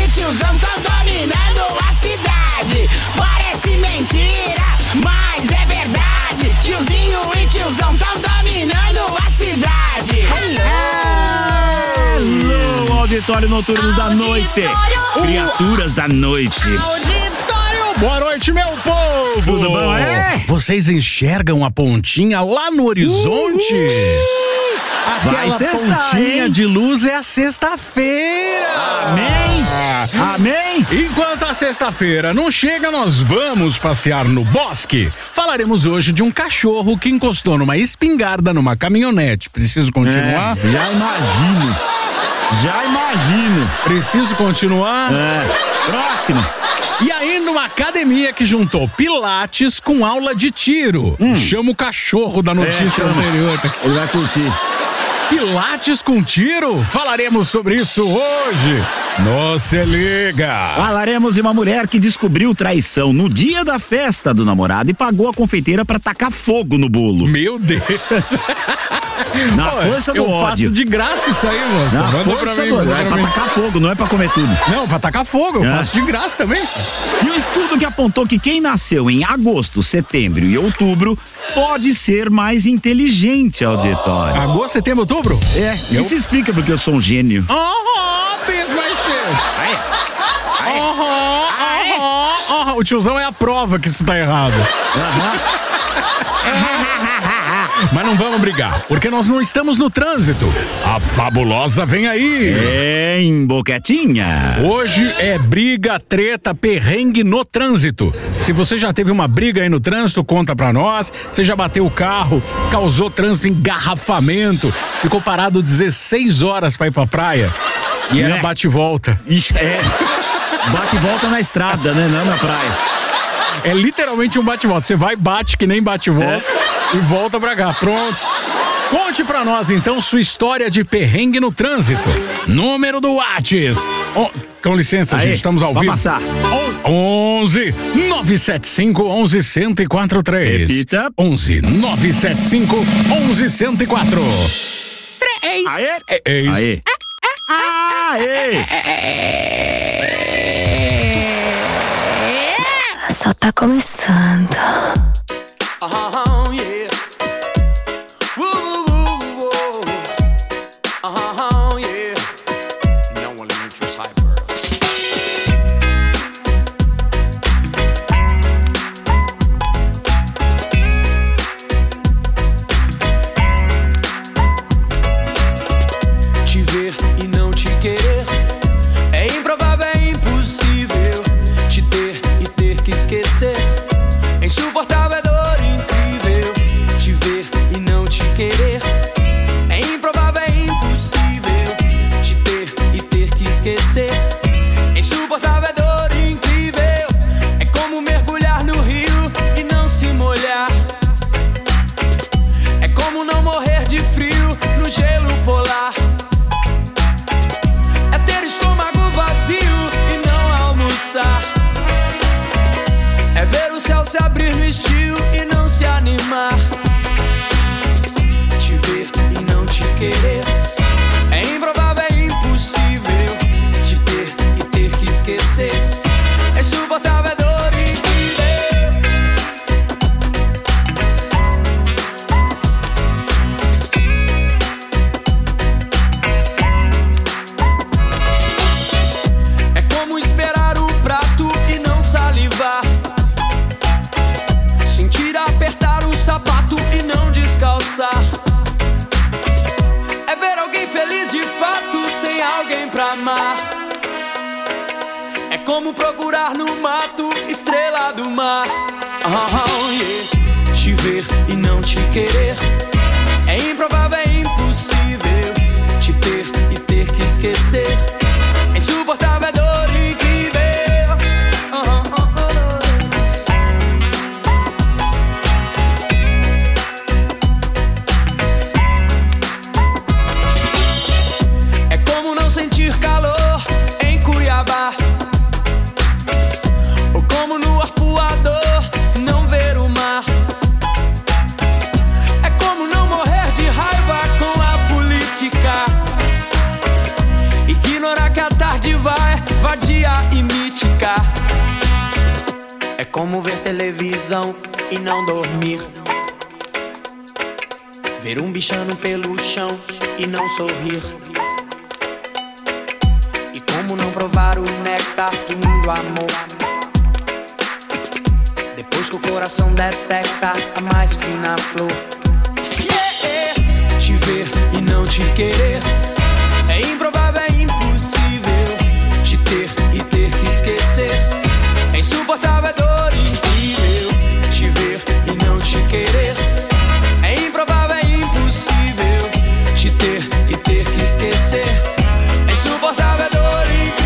e tiozão tão dominando a cidade. Parece mentira, mas é verdade. Tiozinho e tiozão tão dominando a cidade. Hello, auditório noturno da noite. Criaturas da noite. Auditório, boa noite, meu povo. Tudo bom, Vocês enxergam a pontinha lá no horizonte? Aquela pontinha de luz é a sexta-feira. Amém. Enquanto a sexta-feira não chega, nós vamos passear no bosque. Falaremos hoje de um cachorro que encostou numa espingarda numa caminhonete. Preciso continuar? Já imagino. Preciso continuar? Próximo. E ainda uma academia que juntou pilates com aula de tiro. Chama o cachorro da notícia anterior. Ele vai curtir. Pilates com tiro? Falaremos sobre isso hoje. Não se liga. Falaremos de uma mulher que descobriu traição no dia da festa do namorado e pagou a confeiteira pra tacar fogo no bolo. Meu Deus. Na força do ódio. Eu faço de graça isso aí, moça. Na força do ódio. É pra tacar fogo, não é pra comer tudo. Não, pra tacar fogo. Eu faço de graça também. E um estudo que apontou que quem nasceu em agosto, setembro e outubro pode ser mais inteligente, auditório. Agosto, setembro, outubro? Isso explica porque eu sou um gênio. O tiozão é a prova que isso tá errado. Mas não vamos brigar, porque nós não estamos no trânsito. A fabulosa vem aí. Em Boquetinha. Hoje é briga, treta, perrengue no trânsito. Se você já teve uma briga aí no trânsito, conta pra nós. Você já bateu o carro, causou trânsito, engarrafamento, ficou parado 16 horas pra ir pra praia. E era bate e volta. Bate e volta na estrada, né? Não na praia. É literalmente um bate e volta. Você vai, bate que nem bate e volta e volta pra cá. Pronto. Conte pra nós então sua história de perrengue no trânsito. Número do Whats. Com licença, gente, estamos ao vivo. Vamos passar. 11 975 11 1043. Repita. 11 975 11 1004. 3. Aê. Só tá começando. Te ver e não te querer é improvável, é impossível. Te ter e ter que esquecer é insuportável, é dor incrível. Te ver e não te querer é improvável, é impossível. Te ter e ter que esquecer é insuportável, é dor incrível. É como mergulhar no rio e não se molhar. É como não morrer de frio no gelo polar. É ter estômago vazio e não almoçar. É ver o céu se abrir no estio e não se animar. Te ver e não te querer é improvável, é impossível. Te ter e ter que esquecer é insuportável, é dor incrível. É como esperar o prato e não salivar. Sentir apertar o sapato e não descalçar. É ver alguém feliz de fato sem alguém pra amar. É como procurar no mato estrela do mar. Te ver e não te querer é improvável, é impossível. Te ter e ter que esquecer é insuportável, é dor incrível. É como não sentir calor em Cuiabá. Ou como no arpoador não ver o mar. É como ver televisão e não dormir. Ver um bichano pelo chão e não sorrir. E como não provar o néctar de um lindo amor, depois que o coração detecta a mais fina flor. Te ver e não te querer é improvável, é impossível. Te ter e ter que esquecer é insuportável, é dor incrível. Te ver e não te querer é improvável, é impossível. Te ter e ter que esquecer é insuportável, é dor incrível.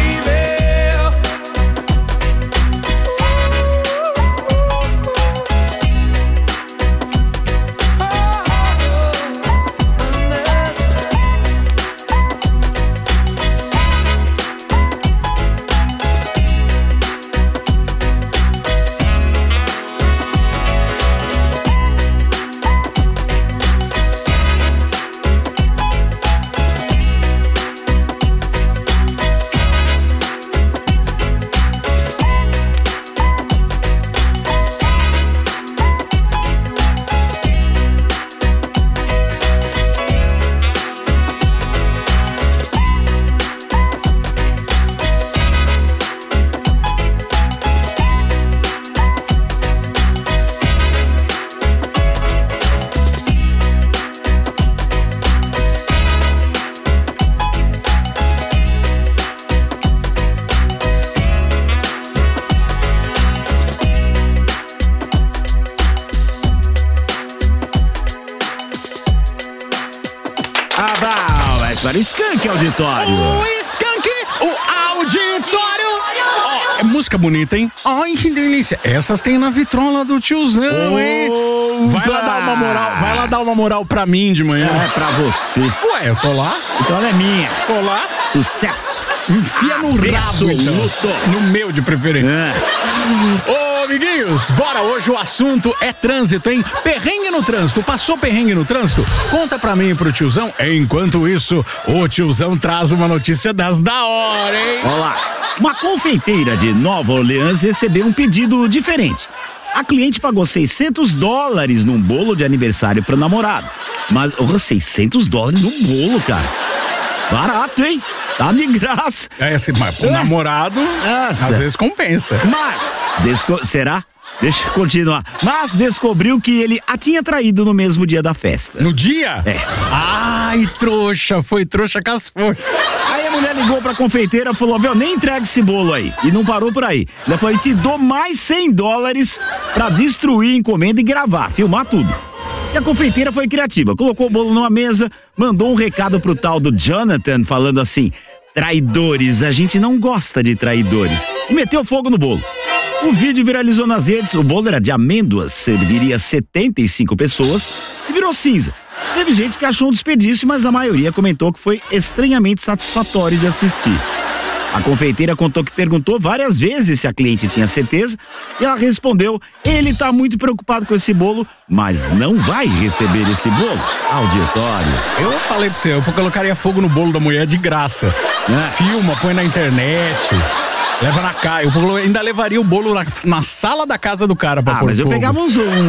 Para o Skank Auditório. O Skank, o Auditório. Ó, é música bonita, hein? Ai, que delícia. Essas tem na vitrola do tiozão, hein? Vai lá dar uma moral pra mim de manhã. É pra você. Ué, eu tô lá? Então ela é minha. Tô lá. Sucesso. Enfia no rabo, então. No meu de preferência. Ô, amiguinhos, bora. Hoje o assunto é trânsito, hein? Perrengue no trânsito. Passou perrengue no trânsito? Conta pra mim e pro tiozão. Enquanto isso, o tiozão traz uma notícia das da hora, hein? Olá. Uma confeiteira de Nova Orleans recebeu um pedido diferente. A cliente pagou $600 num bolo de aniversário pro namorado. Mas, $600 num bolo, cara. Barato, hein? Tá de graça. Mas pro namorado, Nossa. às vezes compensa. Mas, será? Deixa eu continuar. Mas descobriu que ele a tinha traído no mesmo dia da festa. No dia? É. Ai, trouxa, foi trouxa com as forças. Aí a mulher ligou pra confeiteira e falou, viu, nem entrega esse bolo aí. E não parou por aí. Ela falou, te dou mais $100 pra destruir a encomenda e gravar, filmar tudo. E a confeiteira foi criativa, colocou o bolo numa mesa, mandou um recado pro tal do Jonathan, falando assim, traidores, a gente não gosta de traidores. E meteu fogo no bolo. O vídeo viralizou nas redes, o bolo era de amêndoas, serviria 75 pessoas e virou cinza. Teve gente que achou um desperdício, mas a maioria comentou que foi estranhamente satisfatório de assistir. A confeiteira contou que perguntou várias vezes se a cliente tinha certeza e ela respondeu, ele tá muito preocupado com esse bolo, mas não vai receber esse bolo. Auditório. Eu falei pra você, eu colocaria fogo no bolo da mulher de graça. Filma, põe na internet, leva na casa. Eu ainda levaria o bolo na sala da casa do cara pra pôr mas fogo. Eu pegava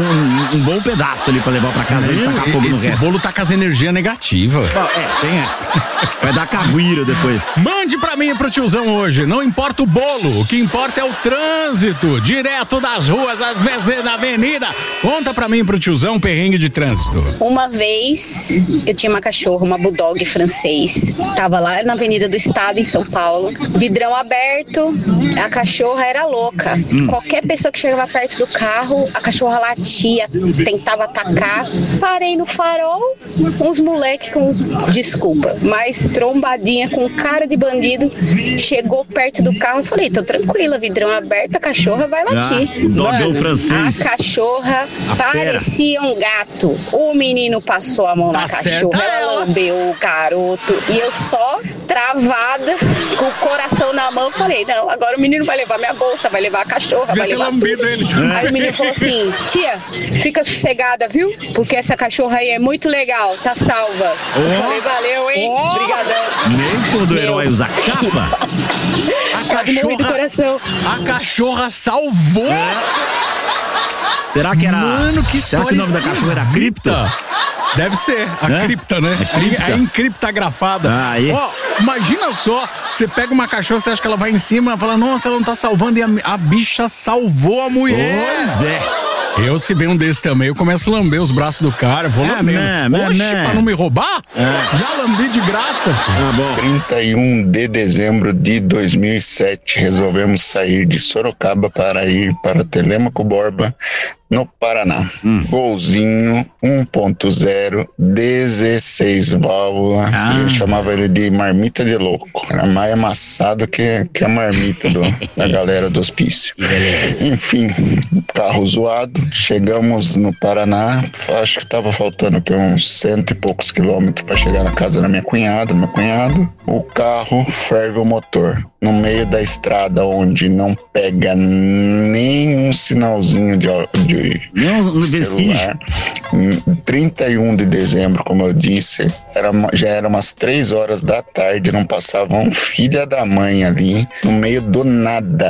um bom pedaço ali pra levar pra casa e tacar fogo no resto. Esse bolo tá com as energias negativas. Tem essa. Vai dar caguiro depois. Mande pra mim e pro tiozão hoje. Não importa o bolo, o que importa é o trânsito. Direto das ruas, às vezes na avenida. Conta pra mim e pro tiozão perrengue de trânsito. Uma vez eu tinha uma cachorra, uma bulldog francês. Tava lá na Avenida do Estado, em São Paulo. Vidrão aberto, a cachorra era louca. Qualquer pessoa que chegava perto do carro, a cachorra latia, tentava atacar. Parei no farol, uns moleque com, desculpa, mas trombadinha com cara de bandido, chegou perto do carro. Eu falei, tô tranquila, vidrão aberto, a cachorra vai latir. O dogão francês. A cachorra parecia um gato. O menino passou a mão na cachorra, ela lambeu o garoto e eu só travada, com o coração na mão, falei, não, agora o menino vai levar minha bolsa, vai levar a cachorra, vai levar tudo. Ele Aí o menino falou assim, tia, fica sossegada, viu? Porque essa cachorra aí é muito legal, tá salva. Eu falei, valeu, hein? Obrigadão. Nem todo herói usa capa. A A cachorra salvou. Será que era... Mano, que será que o nome da cachorra era Cripta? Deve ser, a cripta, né? É encriptografada. Ó, imagina só, você pega uma cachorra, você acha que ela vai em cima, fala, nossa, ela não tá salvando, e a bicha salvou a mulher. Pois é. Eu, se vem um desse também, eu começo a lamber os braços do cara, vou lambendo. Oxe, pra não me roubar? Já lambi de graça. Bom. 31 de dezembro de 2007, resolvemos sair de Sorocaba para ir para Telêmaco Borba, no Paraná. Golzinho 1.0, 16 válvula. Eu chamava ele de marmita de louco. Era mais amassado que a marmita da galera do hospício. Enfim, carro zoado. Chegamos no Paraná, acho que estava faltando uns 100 e poucos quilômetros para chegar na casa da meu cunhado. O carro ferve o motor no meio da estrada, onde não pega nenhum sinalzinho de celular. 31 de dezembro, como eu disse, já era umas 3 horas da tarde, não passava um filho da mãe ali, no meio do nada.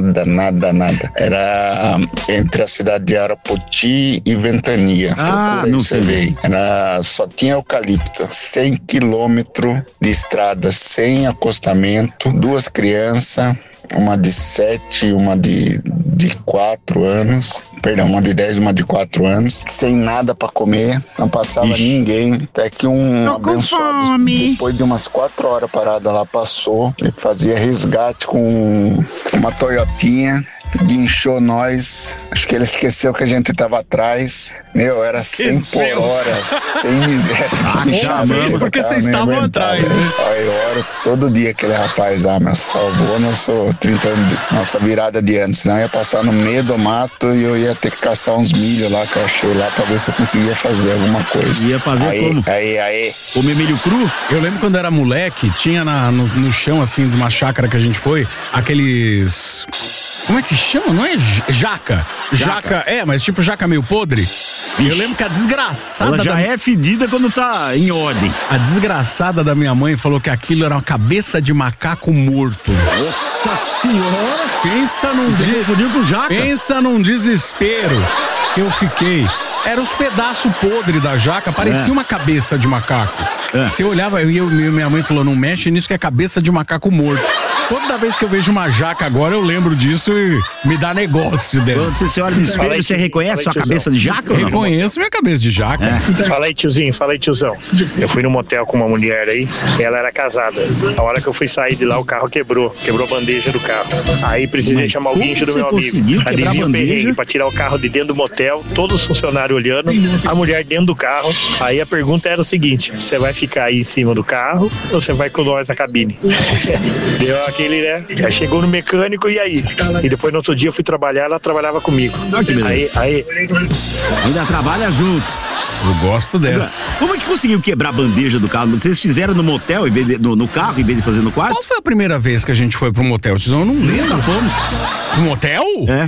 Era entre a cidade de Arapoti e Ventania. Não sei. Só tinha eucalipto, 100 quilômetros de estrada, sem acostamento, 2 crianças, uma de 7 e uma de 4 anos, perdão, uma de 10 e uma de 4 anos, sem nada pra comer, não passava ninguém, até que um abençoado, depois de umas 4 horas parada lá, passou, ele fazia resgate com uma Toyotinha, guinchou nós, acho que ele esqueceu que a gente tava atrás, era 100 por hora, sem miséria. Porque vocês estavam atrás, né? Eu oro todo dia aquele rapaz lá, mas salvou nossa virada de ano, senão eu ia passar no meio do mato e eu ia ter que caçar uns milho lá que eu achei lá pra ver se eu conseguia fazer alguma coisa. Ia fazer como? Comer milho cru? Eu lembro quando era moleque, tinha no chão assim de uma chácara que a gente foi, aqueles... Como é que chama? Não é jaca? Jaca, mas tipo jaca meio podre. E eu lembro que a desgraçada... Ela já é fedida quando tá em ordem. A desgraçada da minha mãe falou que aquilo era uma cabeça de macaco morto. Nossa senhora! Pensa num desespero que eu fiquei. Era os pedaços podres da jaca, parecia uma cabeça de macaco. Você olhava, minha mãe falou, não mexe nisso que é cabeça de macaco morto. Toda vez que eu vejo uma jaca agora, eu lembro disso e me dá negócio dela. Quando você olha no espelho, você reconhece sua cabeça de jaca ou não? Reconheço minha cabeça de jaca. Fala aí, tiozão. Eu fui no motel com uma mulher aí, e ela era casada. A hora que eu fui sair de lá, o carro quebrou a bandeja do carro. Aí precisei chamar o guincho do meu amigo. Adivinha o perrengue pra tirar o carro de dentro do motel, todos os funcionários olhando, a mulher dentro do carro. Aí a pergunta era o seguinte: você vai ficar aí em cima do carro ou você vai com nós na cabine? Deu aquele, né? Aí chegou no mecânico e aí? E depois no outro dia eu fui trabalhar, ela trabalhava comigo. Aí ainda trabalha junto. Eu gosto dessa. Como é que conseguiu quebrar a bandeja do carro? Vocês fizeram no motel, no carro, em vez de fazer no quarto? Qual foi a primeira vez que a gente foi pro motel, tiozão? Eu não lembro. Nunca fomos. Motel?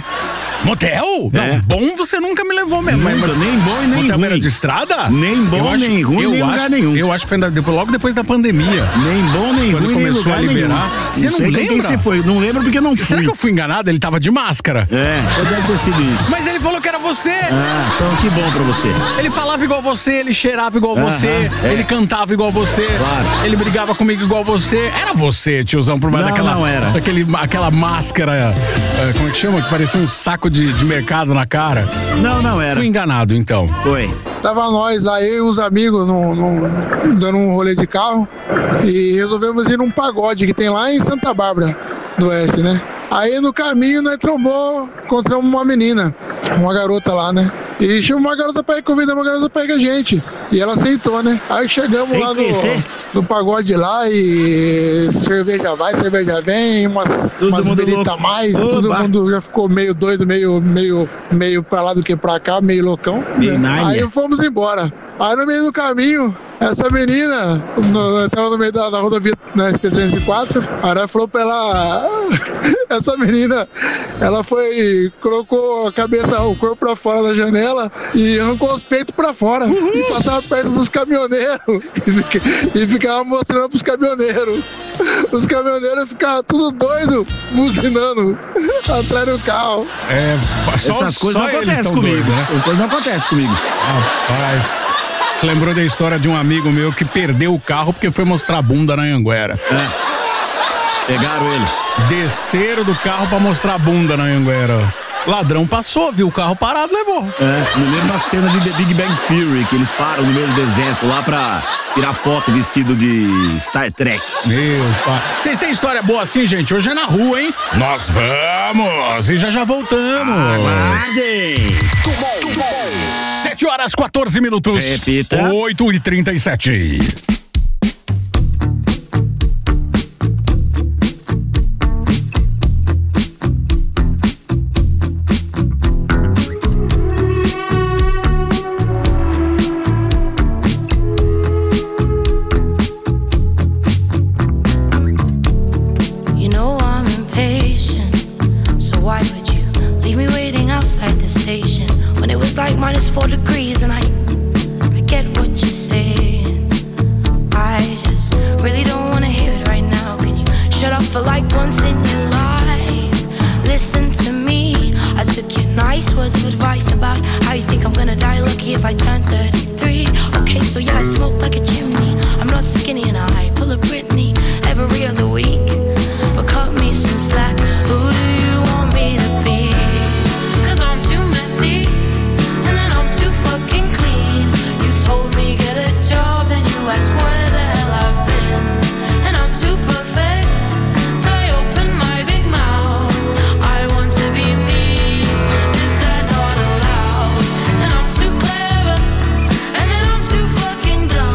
Motel? Não, bom você nunca me levou mesmo. Mas nem bom e nem motel ruim. Era de estrada? Nem bom, nem ruim, nem lugar nenhum. Eu acho que foi logo depois da pandemia. Nem bom, nem quando ruim, nem começou lugar a liberar. Nenhum. Você não lembra? Quem você foi? Não lembro porque não fui. Será que eu fui enganado? Ele tava de máscara. Deve ter sido isso. Mas ele falou que era você. Então que bom pra você. Ele falava igual você, ele cheirava igual você, ele cantava igual você, ele brigava comigo igual você. Era você, tiozão, por mais aquela máscara, como é que chama? Que parecia um saco de mercado na cara. Não era. Fui enganado, então. Foi. Tava nós lá, eu e os amigos, dando um rolê de carro e resolvemos ir num pagode que tem lá em Santa Bárbara do Oeste, né? Aí no caminho nós encontramos uma menina, uma garota lá, né? E chamamos uma garota pra ir, convidamos uma garota pra ir com a gente. E ela aceitou, né? Aí chegamos lá no pagode lá e cerveja vai, cerveja vem, umas beritas a mais, todo mundo já ficou meio doido, meio pra lá do que pra cá, meio loucão. Aí fomos embora. Aí no meio do caminho, essa menina, tava no meio da rodovia na SP-304, a ela falou pra ela, essa menina, ela colocou a cabeça, o corpo pra fora da janela e arrancou os peitos pra fora e passava perto dos caminhoneiros e ficava mostrando pros caminhoneiros. os caminhoneiros ficavam tudo doido, buzinando atrás do carro. Essas coisas não acontecem comigo, né? Essas coisas não acontecem comigo. Rapaz, você lembrou da história de um amigo meu que perdeu o carro porque foi mostrar a bunda na Anhanguera. Pegaram ele. Desceram do carro pra mostrar a bunda na Anhanguera. Ladrão passou, viu o carro parado, levou. No meio da cena de The Big Bang Theory, que eles param no meio do deserto lá pra tirar foto vestido de Star Trek. Meu pai. Vocês têm história boa assim, gente? Hoje é na rua, hein? Nós vamos! E já voltamos. Aguardem! 7h14. Repita. 8h37. Like -4 degrees and I get what you're saying. I just really don't wanna hear it right now. Can you shut up for like once in your life? Listen to me. I took your nice words of advice about how you think I'm gonna die lucky if I turn 33. Okay, so yeah, I smoke like a chimney. I'm not skinny and I pull a Britney every other week. But cut me some slack. Who do you want me to be? 'Cause I'm too messy. I swear the hell I've been, and I'm too perfect till I open my big mouth. I want to be me, is that not allowed? And I'm too clever, and then I'm too fucking dumb.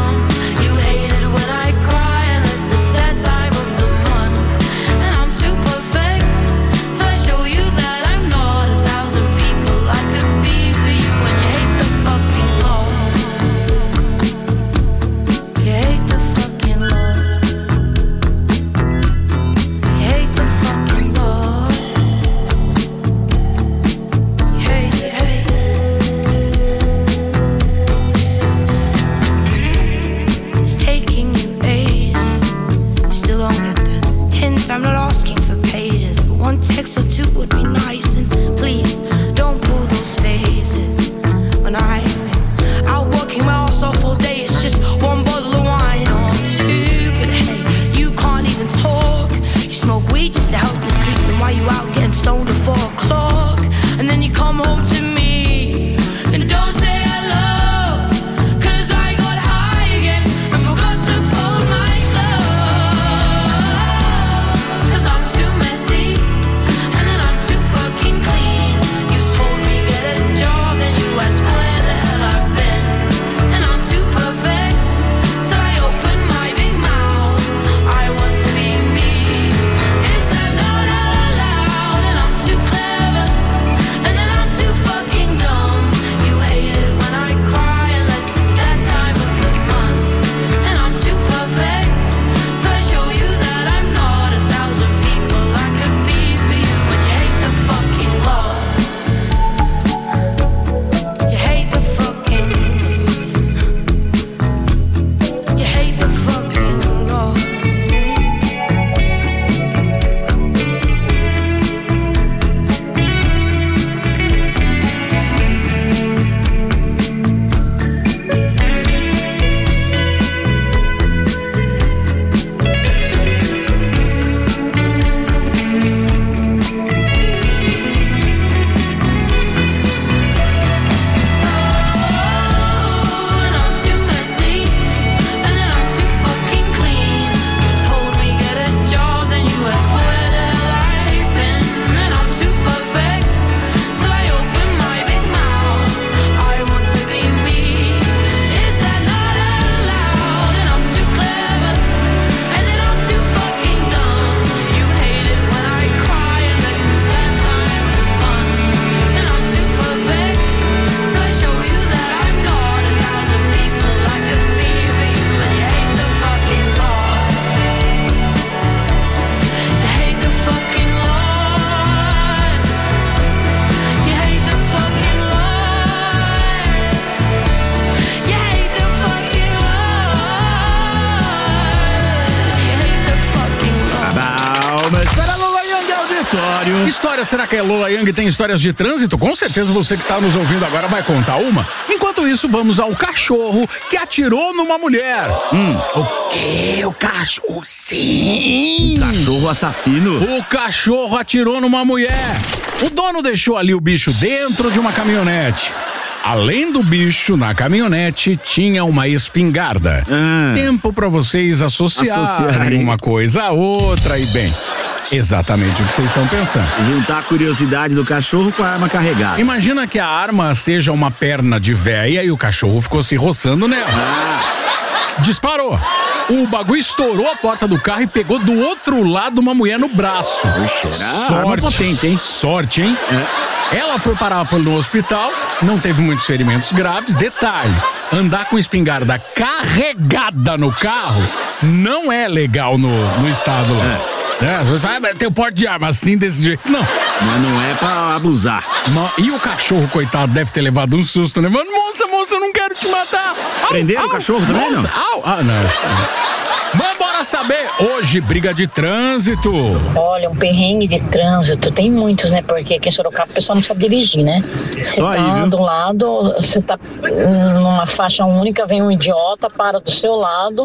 aleatório. Que história será que a Lola Young tem histórias de trânsito? Com certeza você que está nos ouvindo agora vai contar uma. Enquanto isso, vamos ao cachorro que atirou numa mulher. O quê? O cachorro? Sim! O cachorro assassino? O cachorro atirou numa mulher. O dono deixou ali o bicho dentro de uma caminhonete. Além do bicho, na caminhonete tinha uma espingarda. Tempo pra vocês associarem uma coisa a outra e bem, exatamente o que vocês estão pensando. Juntar a curiosidade do cachorro com a arma carregada. Imagina que a arma seja uma perna de véia e o cachorro ficou se roçando nela. Disparou. O bagulho estourou a porta do carro e pegou do outro lado uma mulher no braço. Arma potente, hein? Sorte, hein? Ela foi parar no hospital, não teve muitos ferimentos graves. Detalhe, andar com espingarda carregada no carro não é legal no estado lá. Você vai ter o porte de arma assim, desse jeito. Não. Mas não é pra abusar. E o cachorro, coitado, deve ter levado um susto, né? Moça, eu não quero te matar. Prenderam o cachorro também, não? Não. Mas bora saber, hoje, briga de trânsito. Olha, um perrengue de trânsito, tem muitos, né? Porque aqui em Sorocaba o pessoal não sabe dirigir, né? Você tá do lado, você tá numa faixa única, vem um idiota, para do seu lado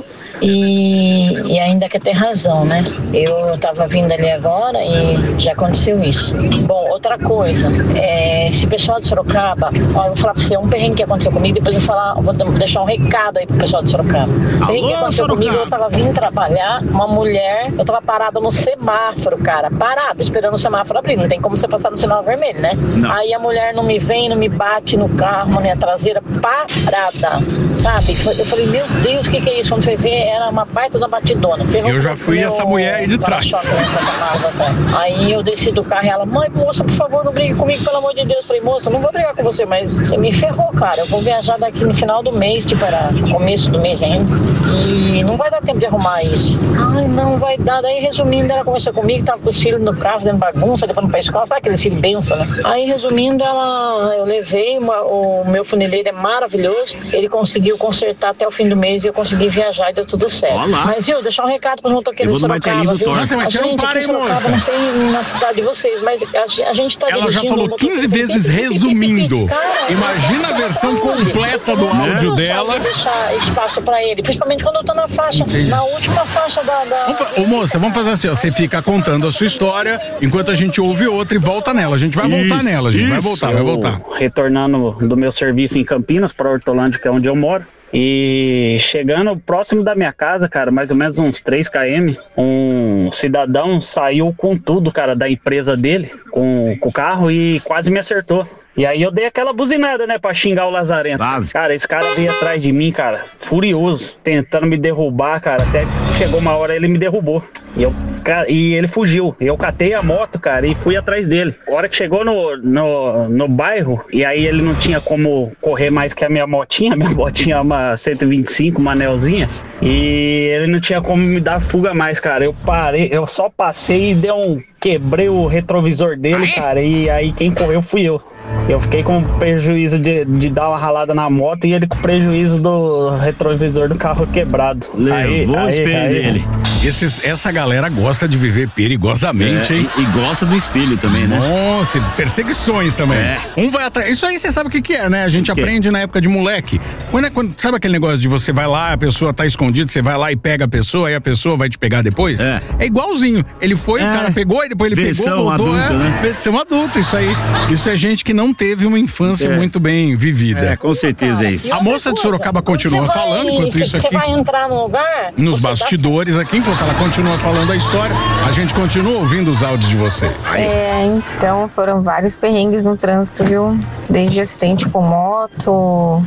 e ainda quer ter razão, né? Eu tava vindo ali agora e já aconteceu isso. Bom, outra coisa, esse pessoal de Sorocaba, eu vou falar pra você, um perrengue que aconteceu comigo, depois eu vou deixar um recado aí pro pessoal de Sorocaba. O perrengue que aconteceu comigo, eu tava vindo trabalhar, uma mulher, eu tava parada no semáforo, cara, parada, esperando o semáforo abrir, não tem como você passar no sinal vermelho, né? Não. Aí a mulher não me vem, não me bate no carro, na minha traseira, parada, sabe? Eu falei, meu Deus, o que é isso? Quando foi ver, era uma baita da batidona. Eu já fui essa mulher aí de trás. Aí eu desci do carro e ela, mãe, moça, por favor, não brigue comigo, pelo amor de Deus. Eu falei, moça, não vou brigar com você, mas você me ferrou, cara, eu vou viajar daqui no final do mês, tipo, era começo do mês ainda, e não vai dar tempo de arrumar isso. Ai, não vai dar. Daí, resumindo, ela conversou comigo, tava com os filhos no carro, fazendo bagunça, levando pra escola, sabe aqueles filhos benção, né? Aí, resumindo, eu levei, o meu funileiro é maravilhoso, ele conseguiu consertar até o fim do mês e eu consegui viajar e deu tudo certo. Olá. Mas, viu, deixar um recado pros motoqueiros de Sorocaba, viu? Nossa, mas você não para, hein, moça? Não sei na cidade de vocês, mas a gente tá Ela já falou 15 vezes resumindo. Imagina a versão completa do áudio dela. Deixar espaço pra ele, principalmente quando eu tô na faixa, na última faixa da... Ô, moça, vamos fazer assim, ó, você fica contando a sua história enquanto a gente ouve outra e volta nela. A gente vai voltar nela, gente. Vai voltar. Retornando do meu serviço em Campinas para Hortolândia, que é onde eu moro. E chegando próximo da minha casa, cara, mais ou menos uns 3 km, um cidadão saiu com tudo, cara, da empresa dele, com o carro e quase me acertou. E aí eu dei aquela buzinada, né, pra xingar o lazarento. Cara, esse cara veio atrás de mim, cara, furioso, tentando me derrubar, cara, até que chegou uma hora ele me derrubou. E ele fugiu. Eu catei a moto, cara, e fui atrás dele. A hora que chegou no bairro, e aí ele não tinha como correr mais que a minha motinha é uma 125, uma anelzinha, e ele não tinha como me dar fuga mais, cara. Eu parei, eu só passei e quebrei o retrovisor dele, cara, e aí quem correu fui eu. Eu fiquei com prejuízo de dar uma ralada na moto e ele com prejuízo do retrovisor do carro quebrado. Levou o espelho dele. Essa galera gosta de viver perigosamente, hein? E gosta do espelho também, né? Nossa, perseguições também. Um vai atrás. Isso aí você sabe o que é, né? A gente aprende na época de moleque. Sabe aquele negócio de você vai lá, a pessoa tá escondida, você vai lá e pega a pessoa, aí a pessoa vai te pegar depois? É igualzinho. Ele foi, o cara pegou, e depois ele pegou, voltou. Adulta, né? Versão adulta, isso aí. Isso é gente que não teve uma infância muito bem vivida. Com certeza é isso. A moça de Sorocaba continua falando, enquanto isso aqui. Você vai entrar no lugar? Nos bastidores aqui, enquanto ela continua falando a história, a gente continua ouvindo os áudios de vocês. Então foram vários perrengues no trânsito, viu? Desde acidente com moto,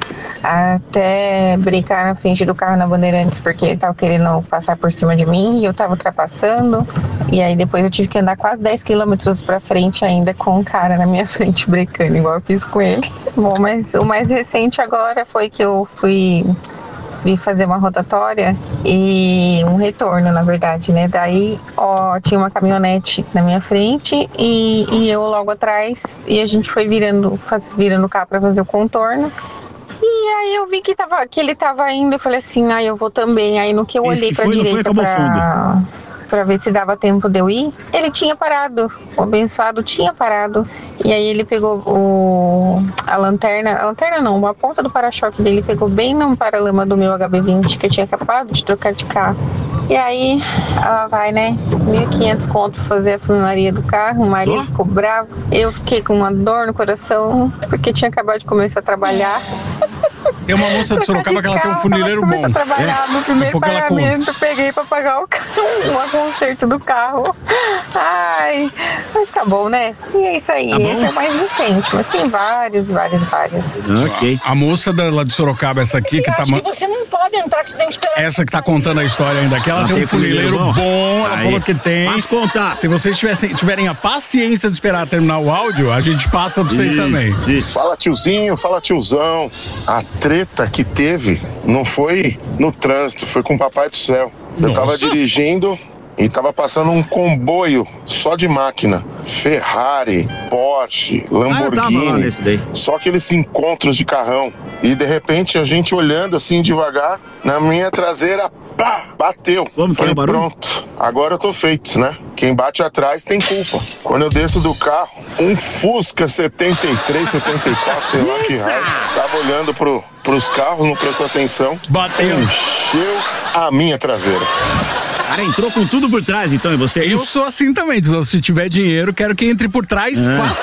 até brincar na frente do carro na Bandeirantes, porque ele tava querendo passar por cima de mim e eu tava ultrapassando. E aí depois eu tive que andar quase 10 quilômetros pra frente ainda com um cara na minha frente brincando, igual eu fiz com ele. Bom, mas o mais recente agora foi que eu vim fazer uma rotatória e um retorno, na verdade, né? Daí, tinha uma caminhonete na minha frente e eu logo atrás, e a gente foi virando o carro pra fazer o contorno. E aí eu vi que ele tava indo, eu falei assim, eu vou também. Aí no que eu olhei pra direita pra ver se dava tempo de eu ir, ele tinha parado, o abençoado tinha parado. E aí ele pegou a lanterna não, a ponta do para-choque dele pegou bem no paralama do meu HB20, que eu tinha acabado de trocar de carro. E aí, ela vai, né, 1.500 conto pra fazer a funilaria do carro, o marido ficou bravo, eu fiquei com uma dor no coração, porque tinha acabado de começar a trabalhar. Tem uma moça de Sorocaba que ela tem um funileiro bom. Eu trabalhar no primeiro pagamento, eu peguei pra pagar o conserto do carro. Ai, mas tá bom, né? E é isso aí, esse é o mais recente, mas tem vários. Ok. A moça lá de Sorocaba, essa aqui que tá... que você não pode entrar, que você tem que esperar. Essa que tá contando a história ainda aqui, ela tem um funileiro bom, ela falou que tem. Mas contar. Se vocês tiverem a paciência de esperar terminar o áudio, a gente passa pra vocês também. Isso. Fala tiozinho, fala tiozão. A treta que teve não foi no trânsito, foi com o Papai do Céu. Eu tava dirigindo e tava passando um comboio só de máquina. Ferrari, Porsche, Lamborghini. Só aqueles encontros de carrão. E de repente a gente olhando assim devagar, na minha traseira, pá, bateu. Falei, pronto, agora eu tô feito, né? Quem bate atrás tem culpa. Quando eu desço do carro, um Fusca 73, 74, sei lá que raio, tava olhando pros carros, não prestou atenção. Bateu. Encheu a minha traseira. Cara, entrou com tudo por trás, então, e você? Eu sou assim também, se tiver dinheiro, quero que entre por trás com a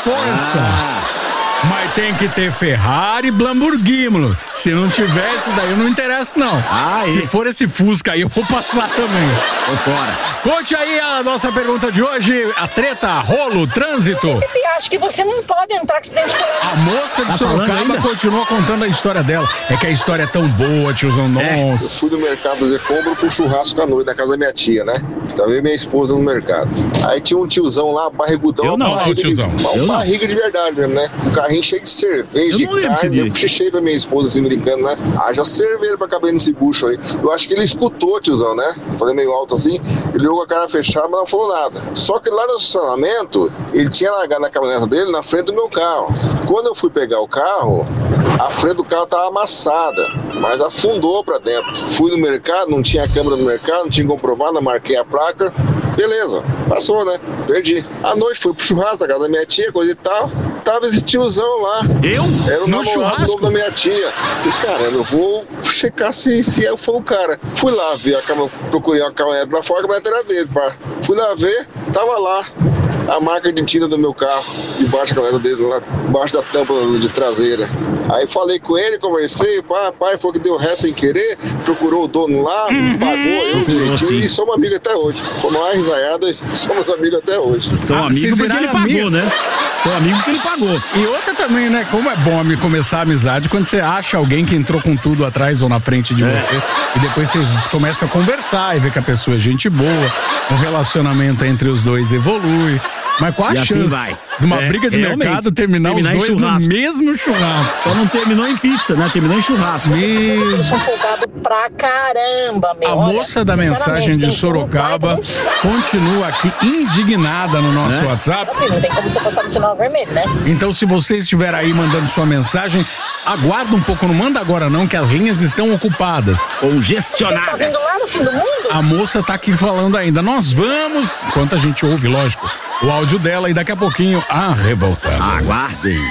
força. Mas tem que ter Ferrari e Lamborghini. Se não tivesse, daí eu não interesso, não. Se for esse Fusca aí, eu vou passar também. Tô fora. Conte aí a nossa pergunta de hoje. A treta, rolo, trânsito. Eu acho que você não pode entrar, que você tem que esperar. A moça de Sorocaba continua contando a história dela. É que a história é tão boa, tiozão. Nossa. Eu fui no mercado fazer compra pro churrasco à noite, na casa da minha tia, né? Tava eu e minha esposa no mercado. Aí tinha um tiozão lá, barrigudão. Eu não, tiozão. Uma barriga de verdade mesmo, né? Um carrinho cheio de cerveja, de carne. Eu puxei pra minha esposa assim, brincando, né? Haja cerveja pra caber nesse bucho aí. Eu acho que ele escutou, tiozão, né? Falei meio alto assim. Ele olhou com a cara fechada, mas não falou nada. Só que lá no estacionamento, ele tinha largado a caminhoneta dele na frente do meu carro. Quando eu fui pegar o carro, a frente do carro tava amassada, mas afundou pra dentro. Fui no mercado, não tinha câmera no mercado, não tinha comprovado, marquei a placa. Beleza, passou, né? Perdi. À noite fui pro churrasco da casa da minha tia, coisa e tal. Tava esse tiozão lá. Eu? Era o namorado novo da minha tia. E caramba, eu vou checar se foi o cara. Fui lá ver procurei uma caminhonete lá fora, a caminhonete era dele, pá. Fui lá ver, tava lá a marca de tinta do meu carro, debaixo da caminhonete dele, lá debaixo da tampa de traseira. Aí falei com ele, conversei, pai falou que deu ré sem querer, procurou o dono lá, pagou eu direitinho e somos amigos até hoje. Fomos uma risaiada e somos amigos até hoje. São amigos porque ele pagou, né? São amigos porque ele pagou. E outra também, né? Como é bom começar a amizade quando você acha alguém que entrou com tudo atrás ou na frente de você e depois você começa a conversar e vê que a pessoa é gente boa, o relacionamento entre os dois evolui. Mas qual a chance de uma briga de mercado terminar os dois no mesmo churrasco? Só não terminou em pizza, né? Terminou em churrasco. Eu sou folgado pra caramba, meu. A moça da mensagem de Sorocaba continua aqui indignada no nosso WhatsApp. Não tem como você passar no sinal vermelho, né? Então, se você estiver aí mandando sua mensagem, aguarda um pouco, não manda agora não, que as linhas estão ocupadas. Congestionadas. Você tá vindo lá no fim do mundo? A moça tá aqui falando ainda. Nós vamos, enquanto a gente ouve, lógico, o áudio dela e daqui a pouquinho revoltamos. Aguardem.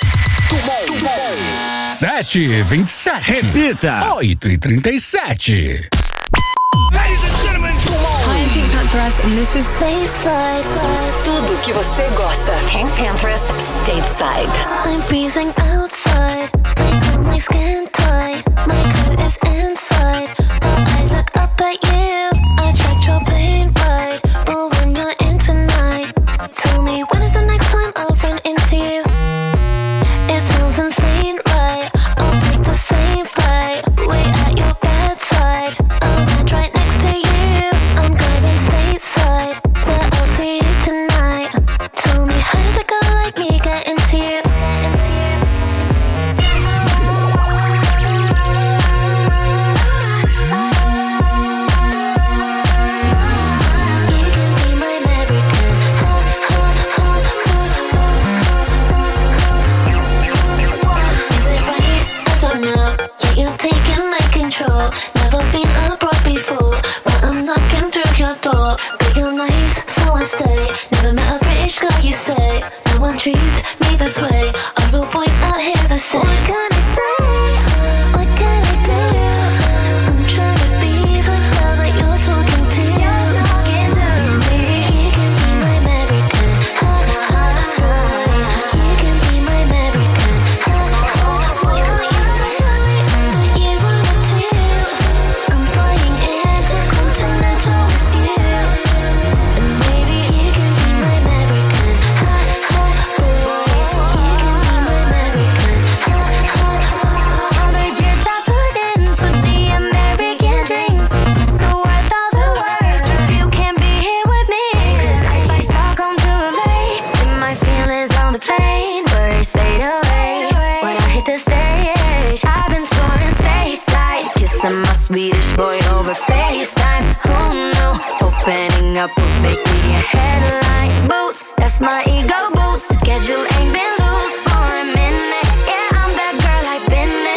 7h27. Repita. 8h37. Pink Panthers, and this is Stateside. Tudo que você gosta. Pink Panthers, Stateside. I'm freezing outside. I feel my skin tight. My coat is inside. But I look up at you. I tried your plane ride. But when you're in tonight, tell me when is the next time I'll run into you? It sounds insane, right? I'll take the same flight. Wait at your bedside. I'll land right next to you. I'm going stateside, where I'll see you tonight. Tell me how did a girl like me get into you? the door. But you're nice, so I stay. Never met a British guy, you say. No one treats me this way. Our old boys out here the same. What can I say? What can I do? I'm trying to be the girl that you're talking to. Maybe you can be my American. You can be my American. Why can't you say that you wanna do? I'm flying intercontinental with you. And maybe you can be my American. You can be my American. All the years I put in for the American dream, so worth all the work if you can't be here with me. 'Cause if I Stockholm to LA, and my feelings on the plane, worries fade away. When I hit the stage, I've been touring stateside, kissing my Swedish boy over FaceTime. Oh no, opening up will make me a headline. Boots, that's my ego boost. Schedule ain't been loose for a minute. Yeah, I'm that girl I've been in.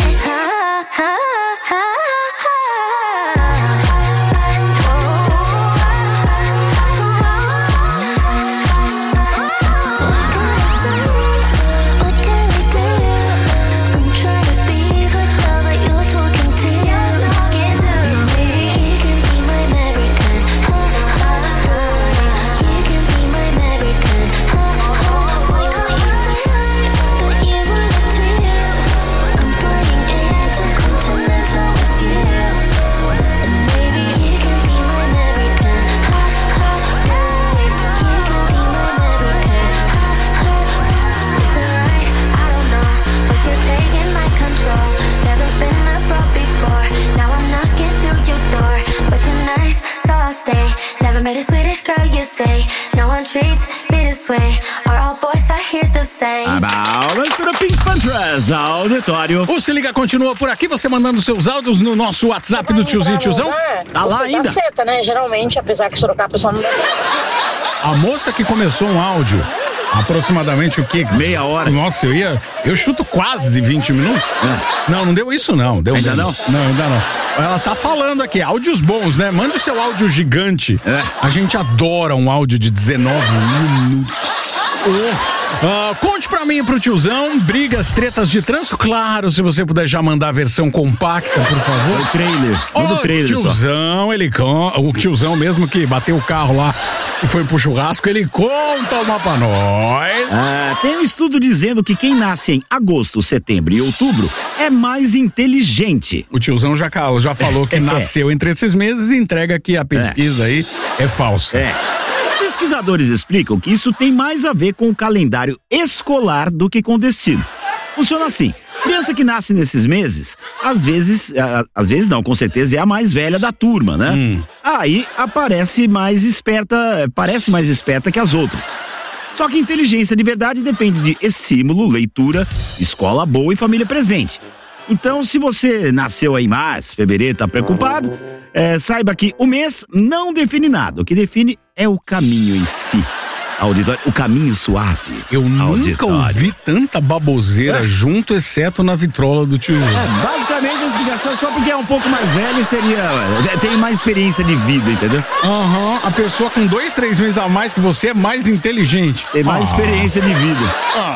What can I do? I'm trying to be the girl that you're talking to. Maybe you can be my American. You can be my American. Why can't you say that you wanna do? I'm flying intercontinental with you. And maybe you can be my American. You can be my American. Is it right? I don't know, but you're taking my control. Never been abroad before. Now I'm knocking through your door. But you're nice, so I'll stay. Never met a Swedish girl, you say. No one treats me this way. Are all boys out here the same? Vamos para o Pink Panthers, auditório. O Se Liga continua por aqui, você mandando seus áudios no nosso WhatsApp do Tiozinho e Tiozão. Tá lá ainda? Seta, né? Geralmente, apesar que Sorocaba o pessoal não dá seta. A moça que começou um áudio, aproximadamente o quê? Meia hora. Nossa, eu chuto quase 20 minutos. Não deu isso não. Ainda não? Não, ainda não. Ela tá falando aqui, áudios bons, né? Mande o seu áudio gigante. A gente adora um áudio de 19 minutos. Conte pra mim e pro Tiozão, brigas, tretas de trânsito, claro, se você puder já mandar a versão compacta, por favor. O trailer, o trailer Tiozão, o Tiozão mesmo que bateu o carro lá e foi pro churrasco, ele conta uma pra nós. Tem um estudo dizendo que quem nasce em agosto, setembro e outubro é mais inteligente. O Tiozão já falou que nasceu entre esses meses e entrega que a pesquisa aí é falsa. Os pesquisadores explicam que isso tem mais a ver com o calendário escolar do que com o destino. Funciona assim: criança que nasce nesses meses, às vezes não, com certeza é a mais velha da turma, né? Aí parece mais esperta que as outras. Só que inteligência de verdade depende de estímulo, leitura, escola boa e família presente. Então, se você nasceu aí em março, fevereiro, tá preocupado, saiba que o mês não define nada. O que define é o caminho em si. Auditório, o caminho suave. Eu nunca ouvi tanta baboseira junto, exceto na vitrola do Tiozão. Basicamente a explicação é só porque é um pouco mais velho e tem mais experiência de vida, entendeu? A pessoa com 2, 3 meses a mais que você é mais inteligente. Tem mais experiência de vida.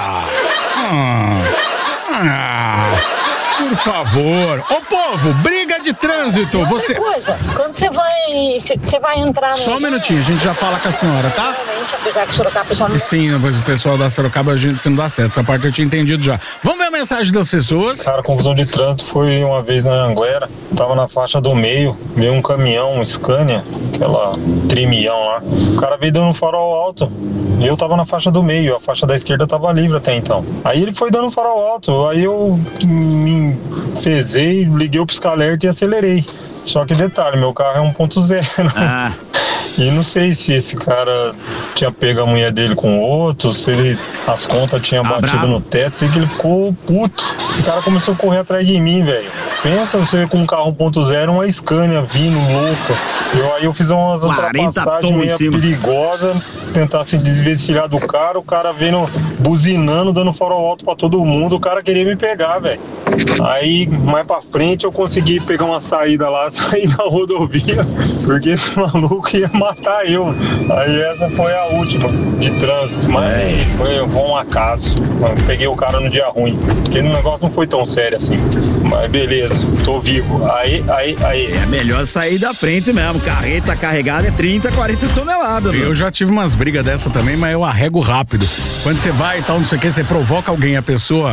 Por favor. Ô povo, briga de trânsito. Outra coisa, quando você vai entrar no... Só um minutinho, a gente já fala com a senhora, tá? Apesar que Sorocaba o pessoal não... Sim, mas o pessoal da Sorocaba a gente não dá certo. Essa parte eu tinha entendido já. Vamos ver a mensagem das pessoas. Cara, a confusão de trânsito foi uma vez na Anguera. Tava na faixa do meio, veio um caminhão, um Scania, aquela trimião lá. O cara veio dando um farol alto e eu tava na faixa do meio, a faixa da esquerda tava livre até então. Aí ele foi dando um farol alto, aí eu me fezei, liguei o pisca-alerta e acelerei. Só que detalhe, meu carro é 1.0. E não sei se esse cara tinha pego a mulher dele com outro, se as contas tinham batido no teto, sei que ele ficou puto. Esse cara começou a correr atrás de mim, velho. Pensa você com um carro 1.0, uma Scania vindo louca. Aí eu fiz umas ultrapassagens meio perigosas, tentar se desvencilhar do cara, o cara vendo, buzinando, dando farol alto pra todo mundo, o cara queria me pegar, velho. Aí, mais pra frente, eu consegui pegar uma saída lá, sair na rodovia, porque esse maluco ia matar eu. Aí essa foi a última de trânsito, mas foi um acaso. Eu peguei o cara no dia ruim, porque o negócio não foi tão sério assim. Mas beleza, tô vivo. Aí. É melhor sair da frente mesmo. Carreta carregada é 30, 40 toneladas. Eu já tive umas brigas dessa também, mas eu arrego rápido. Quando você vai e tal, não sei o que, você provoca alguém, a pessoa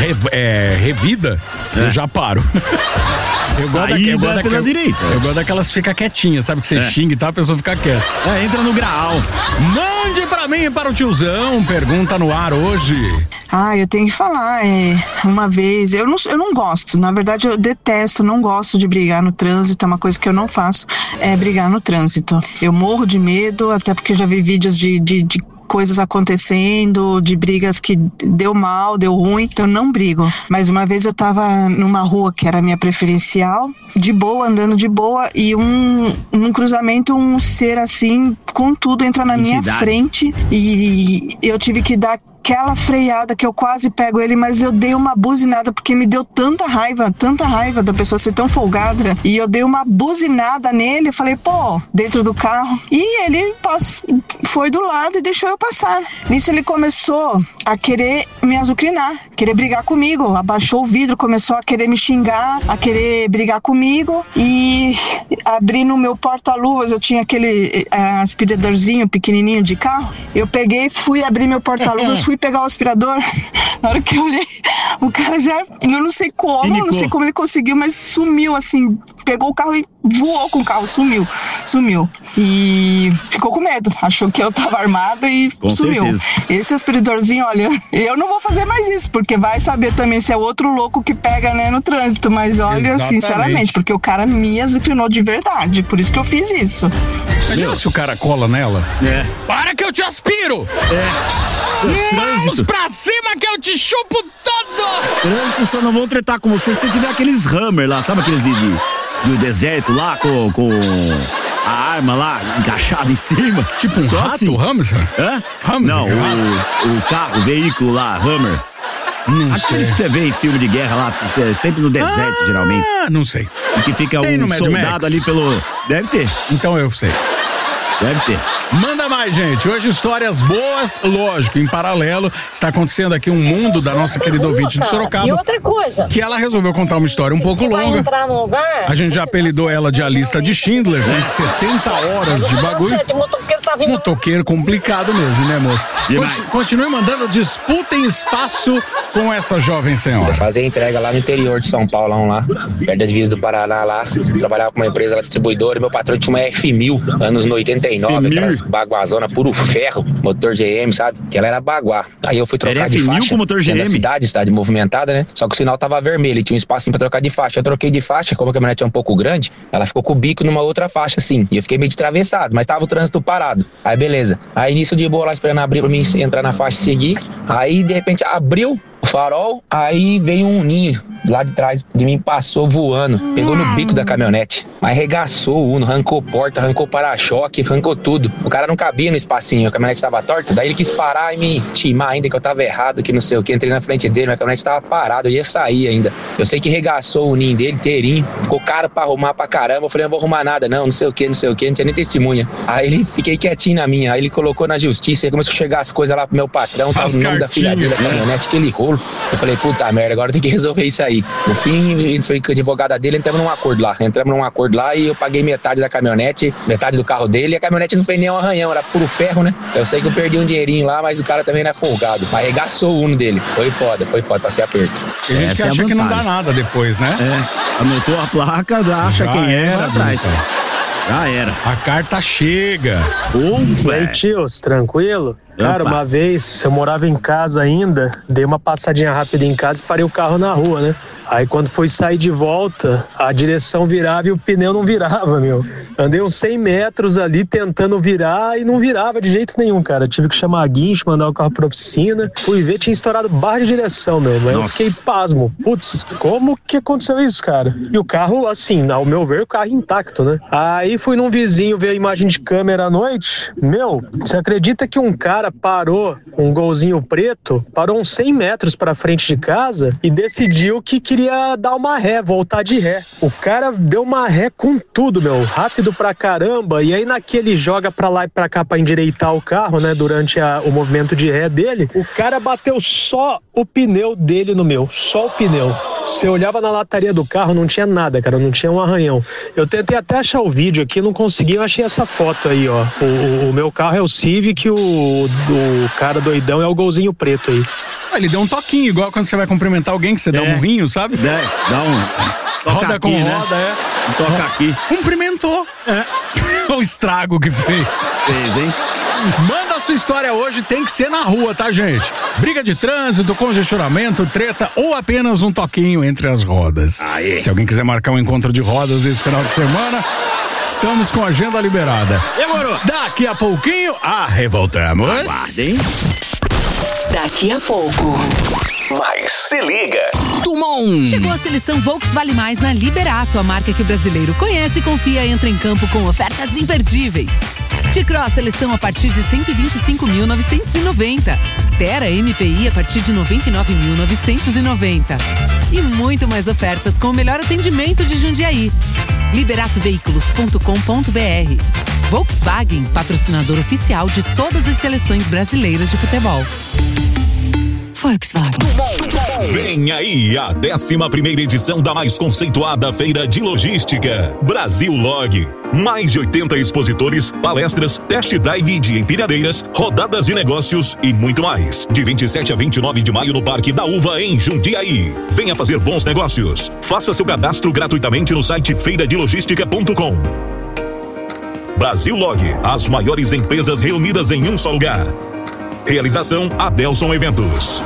revida, eu já paro. Eu gosto daquelas que fica quietinha, sabe? Que você xinga e tal, a pessoa fica quieta. Entra no graal. Mande pra mim e para o tiozão, pergunta no ar hoje. Eu tenho que falar, uma vez, eu não gosto, na verdade eu detesto, não gosto de brigar no trânsito, é uma coisa que eu não faço, é brigar no trânsito. Eu morro de medo, até porque eu já vi vídeos de coisas acontecendo, de brigas que deu mal, deu ruim, então eu não brigo. Mas uma vez eu tava numa rua que era a minha preferencial, de boa, andando de boa, e num cruzamento um ser assim, com tudo, entra na minha frente, e eu tive que dar aquela freada que eu quase pego ele, mas eu dei uma buzinada porque me deu tanta raiva da pessoa ser tão folgada, e eu dei uma buzinada nele, eu falei, dentro do carro, e ele foi do lado e deixou eu passar. Nisso ele começou a querer me azucrinar, querer brigar comigo, abaixou o vidro, começou a querer me xingar, a querer brigar comigo, e abri no meu porta-luvas, eu tinha aquele aspiradorzinho pequenininho de carro, eu peguei, fui abrir meu porta-luvas, fui pegar o aspirador, na hora que eu olhei, o cara eu não sei como ele conseguiu, mas sumiu assim, pegou o carro e voou com o carro, sumiu, e ficou com medo, achou que eu tava armada e com sumiu. Certeza. Esse aspiradorzinho, olha, eu não vou fazer mais isso, porque vai saber também se é outro louco que pega, né, no trânsito, mas olha, sinceramente, porque o cara me azucrinou de verdade, por isso que eu fiz isso. Imagina se o cara cola nela. Para que eu te aspiro! Mãos pra cima que eu te chupo todo! Trânsito, só não vou tretar com você se tiver aqueles Hammer lá, sabe aqueles do deserto lá, com a arma lá encaixada em cima? Tipo um rato, assim. Hammer? Não, o carro, o veículo lá, Hammer. Aquele que você vê em filme de guerra lá, sempre no deserto, geralmente. Não sei. E que fica um soldado ali pelo... Deve ter. Então eu sei. Deve ter. Manda mais, gente. Hoje histórias boas, lógico, em paralelo. Está acontecendo aqui um mundo da nossa querida ouvinte de Sorocaba. E outra coisa. Que ela resolveu contar uma história um pouco longa. A gente já apelidou ela de a lista de Schindler. Tem 70 horas de bagulho. Motoqueiro complicado mesmo, né, moço? Continue mandando, disputem espaço com essa jovem senhora. Eu fazia entrega lá no interior de São Paulo, lá, perto da divisa do Paraná, lá. Trabalhava com uma empresa lá, distribuidora, e meu patrão tinha uma F1000, anos 89, aquelas baguazona, puro ferro, motor GM, sabe? Que ela era baguá. Aí eu fui trocar de faixa. Com motor GM? Na cidade movimentada, né? Só que o sinal tava vermelho, e tinha um espacinho pra trocar de faixa. Eu troquei de faixa, como a caminhonete é um pouco grande, ela ficou com o bico numa outra faixa, assim. E eu fiquei meio atravessado, mas tava o trânsito parado. Aí beleza. Aí nisso de boa lá esperando abrir pra mim entrar na faixa e seguir. Aí de repente abriu o farol, aí veio um ninho lá de trás de mim, passou voando, pegou no bico da caminhonete, mas arregaçou o Uno, arrancou porta, arrancou para-choque, arrancou tudo. O cara não cabia no espacinho, a caminhonete estava torta, daí ele quis parar e me timar ainda que eu tava errado, que não sei o que, entrei na frente dele, mas a caminhonete tava parada, eu ia sair ainda. Eu sei que arregaçou o ninho dele inteirinho, ficou caro pra arrumar pra caramba, eu falei, não vou arrumar nada não sei o que, não tinha nem testemunha. Aí ele, fiquei quietinho na minha, aí ele colocou na justiça, aí começou a chegar as coisas lá pro meu patrão, tava o nome da filha dele, da caminhonete, aquele rolo. Eu falei, puta merda, agora tem que resolver isso aí. No fim, foi com a advogada dele, entramos num acordo lá e eu paguei metade da caminhonete, metade do carro dele, e a caminhonete não fez nem um arranhão, era puro ferro, né? Eu sei que eu perdi um dinheirinho lá, mas o cara também não é folgado. Arregaçou o Uno dele. Foi foda, passei aperto. Tem gente que acha que não dá nada depois, né? Anotou a placa, acha já quem era atrás. Já era. A carta chega. E aí, tios, tranquilo? Cara, uma vez eu morava em casa ainda, dei uma passadinha rápida em casa e parei o carro na rua, né? Aí quando fui sair de volta, a direção virava e o pneu não virava, meu. Andei uns 100 metros ali tentando virar e não virava de jeito nenhum, cara. Tive que chamar a guincho, mandar o carro pra oficina. Fui ver, tinha estourado barra de direção, meu. Mas eu fiquei pasmo. Putz, como que aconteceu isso, cara? E o carro, assim, ao meu ver, o carro intacto, né? Aí fui num vizinho ver a imagem de câmera à noite. Meu, você acredita que um cara parou um golzinho preto, parou uns 100 metros pra frente de casa e decidiu que queria dar uma ré, voltar de ré. O cara deu uma ré com tudo, meu, rápido pra caramba, e aí naquele joga pra lá e pra cá pra endireitar o carro, né, durante o movimento de ré dele, o cara bateu só o pneu dele no meu, só o pneu. Você olhava na lataria do carro, não tinha nada, cara, não tinha um arranhão. Eu tentei até achar o vídeo aqui, não consegui, eu achei essa foto aí, ó. O meu carro é o Civic, o cara doidão é o golzinho preto aí. Ele deu um toquinho, igual quando você vai cumprimentar alguém, que você dá um murrinho, sabe? Dá um... Roda aqui, com né? roda, Toca aqui. Cumprimentou. O estrago que fez. Fez, hein? Manda a sua história hoje, tem que ser na rua, tá, gente? Briga de trânsito, congestionamento, treta ou apenas um toquinho entre as rodas. Aê. Se alguém quiser marcar um encontro de rodas esse final de semana, estamos com a agenda liberada. Demorou. Daqui a pouquinho, revoltamos. Aguardem. Daqui a pouco. Mas se liga. Dumont. Chegou a seleção Volks Vale Mais na Liberato, a marca que o brasileiro conhece e confia, entra em campo com ofertas imperdíveis. T-Cross seleção a partir de 125.990. Terra MPI a partir de 99.990. E muito mais ofertas com o melhor atendimento de Jundiaí. Liberatoveículos.com.br. Volkswagen, patrocinador oficial de todas as seleções brasileiras de futebol. Volkswagen. Vem aí a 11ª edição da mais conceituada feira de logística, Brasil Log. Mais de 80 expositores, palestras, test drive de empilhadeiras, rodadas de negócios e muito mais. De 27 a 29 de maio no Parque da Uva, em Jundiaí. Venha fazer bons negócios. Faça seu cadastro gratuitamente no site feiradilogística.com. Brasil Log, as maiores empresas reunidas em um só lugar. Realização Adelson Eventos.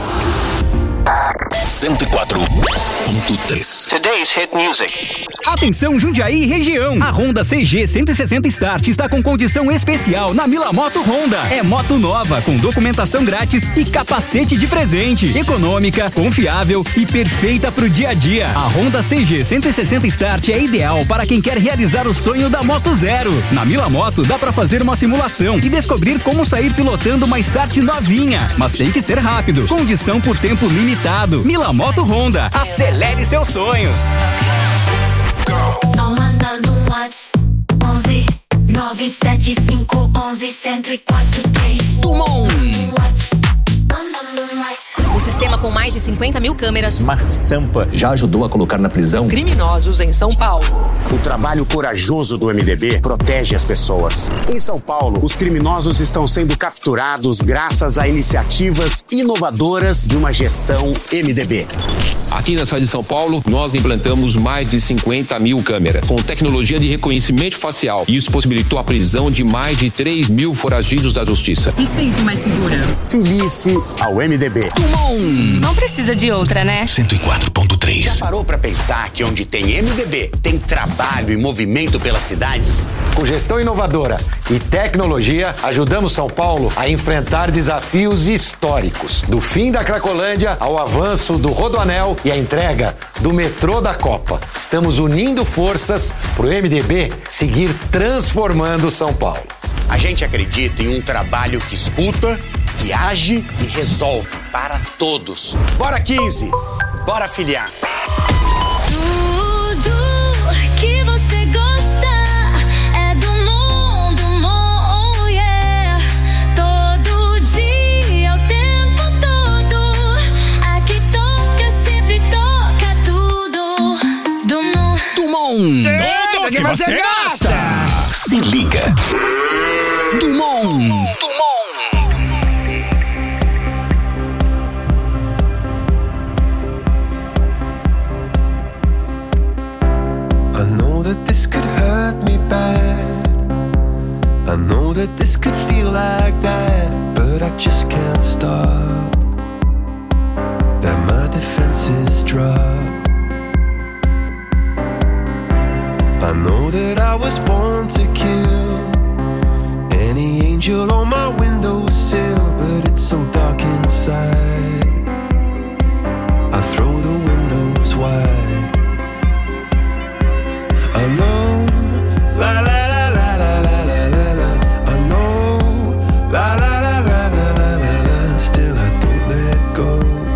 104.3. Today's hit music. Atenção Jundiaí e região. A Honda CG 160 Start está com condição especial na Milamoto Honda. É moto nova, com documentação grátis e capacete de presente. Econômica, confiável e perfeita pro dia a dia. A Honda CG 160 Start é ideal para quem quer realizar o sonho da Moto Zero. Na Milamoto dá para fazer uma simulação e descobrir como sair pilotando uma Start novinha. Mas tem que ser rápido. Condição por tempo limitado. Milamoto Honda. Acelere seus sonhos. Só mandando um WhatsApp 11 975 11 1043. Dumont. O sistema com mais de 50 mil câmeras. Smart Sampa já ajudou a colocar na prisão criminosos em São Paulo. O trabalho corajoso do MDB protege as pessoas. Em São Paulo, os criminosos estão sendo capturados graças a iniciativas inovadoras de uma gestão MDB. Aqui na cidade de São Paulo, nós implantamos mais de 50 mil câmeras, com tecnologia de reconhecimento facial. Isso possibilitou a prisão de mais de 3 mil foragidos da justiça. Me sinto mais segura. Filice ao MDB. Não precisa de outra, né? 104.3. Já parou pra pensar que onde tem MDB, tem trabalho e movimento pelas cidades? Com gestão inovadora e tecnologia, ajudamos São Paulo a enfrentar desafios históricos. Do fim da Cracolândia ao avanço do Rodoanel e a entrega do metrô da Copa. Estamos unindo forças pro MDB seguir transformando São Paulo. A gente acredita em um trabalho que escuta, que age e resolve para todos. Bora 15! Bora filiar! Tudo que você gosta é do mundo, oh yeah. Todo dia, o tempo todo. Aqui toca, sempre toca tudo. Dumont. Tudo que você gosta. Se liga. Dumont. I know that this could hurt me bad. I know that this could feel like that, but I just can't stop. That my defenses drop. was born to kill. Any angel on my windowsill, but it's so dark inside. I throw the windows wide. Alone, la la la la la la la la la. I know, la la la la la la la la. Still I don't let go.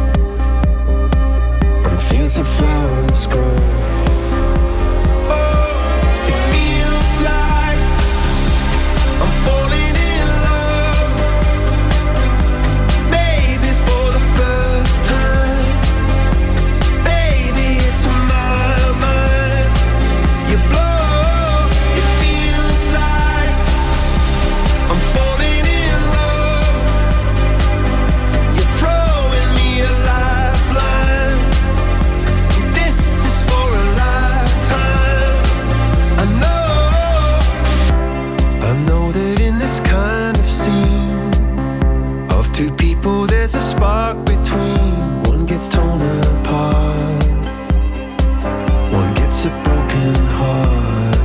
And fancy flowers grow. Oh, it feels like I'm falling in love. Maybe for the first time. Baby, it's my mind. You blow. It feels like I'm falling in love. You're throwing me a lifeline. This is for a lifetime. I know that in this kind of scene of two people there's a spark between. One gets torn apart, one gets a broken heart.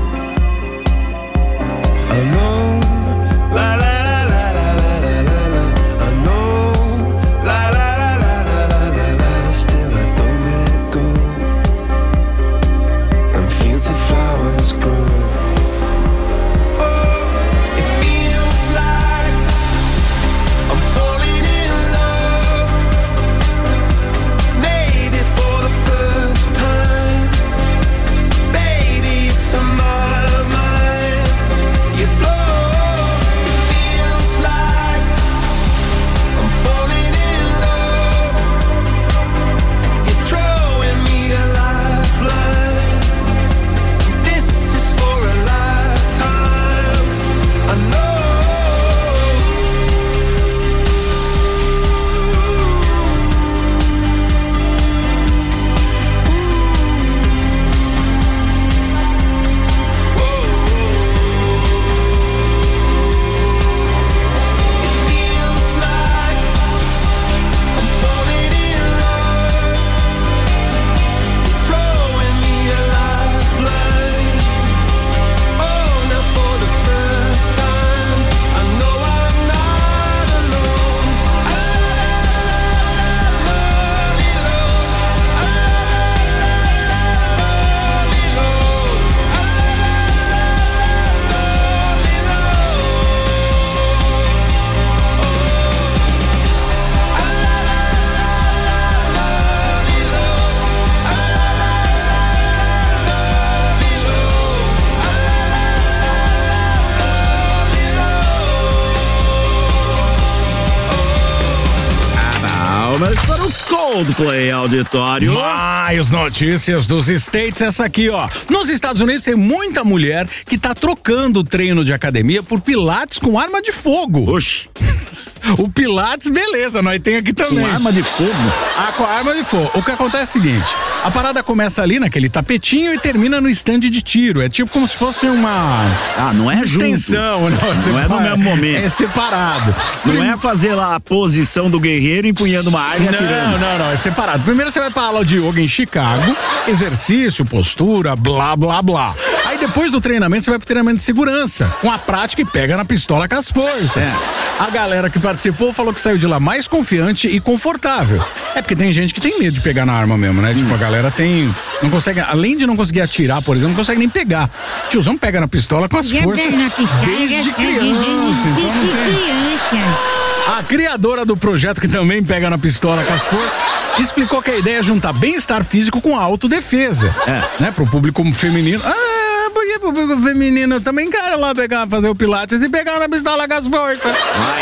I know, la la la la la la la la la. I know, la la la la la la la la. Still I don't let go. And fancy flowers grow. Oh, it feels like I'm falling in love. Maybe for the first time. Baby, it's on my mind. You blow. It feels like I'm falling in love. You're throwing me a lifeline. This is for a lifetime. I know. Feels like I'm falling in love. You're throwing me a lifeline. Oh, now for the first time, I know I'm not alone. Palmas para o Coldplay, auditório. Mais notícias dos States, essa aqui, ó. Nos Estados Unidos tem muita mulher que tá trocando o treino de academia por pilates com arma de fogo. Oxi. O pilates, beleza, nós tem aqui também. Com arma de fogo? Ah, com arma de fogo. O que acontece é o seguinte, a parada começa ali naquele tapetinho e termina no stand de tiro. É tipo como se fosse uma... Ah, não é extensão, junto. Não é no mesmo momento. É separado. Não é fazer lá a posição do guerreiro empunhando uma arma e atirando. Não, é separado. Primeiro você vai pra aula de yoga em Chicago, exercício, postura, blá, blá, blá. Aí depois do treinamento você vai pro treinamento de segurança, com a prática e pega na pistola com as forças. É. A galera que participou falou que saiu de lá mais confiante e confortável. É porque tem gente que tem medo de pegar na arma mesmo, né? Tipo, a galera não consegue, além de não conseguir atirar, por exemplo, não consegue nem pegar. Tiozão pega na pistola com as forças desde criança. Então não tem. A criadora do projeto, que também pega na pistola com as forças, explicou que a ideia é juntar bem-estar físico com a autodefesa. Né? Pro público feminino. Porque pro público feminino eu também quero lá fazer o pilates e pegar na pistola com as forças.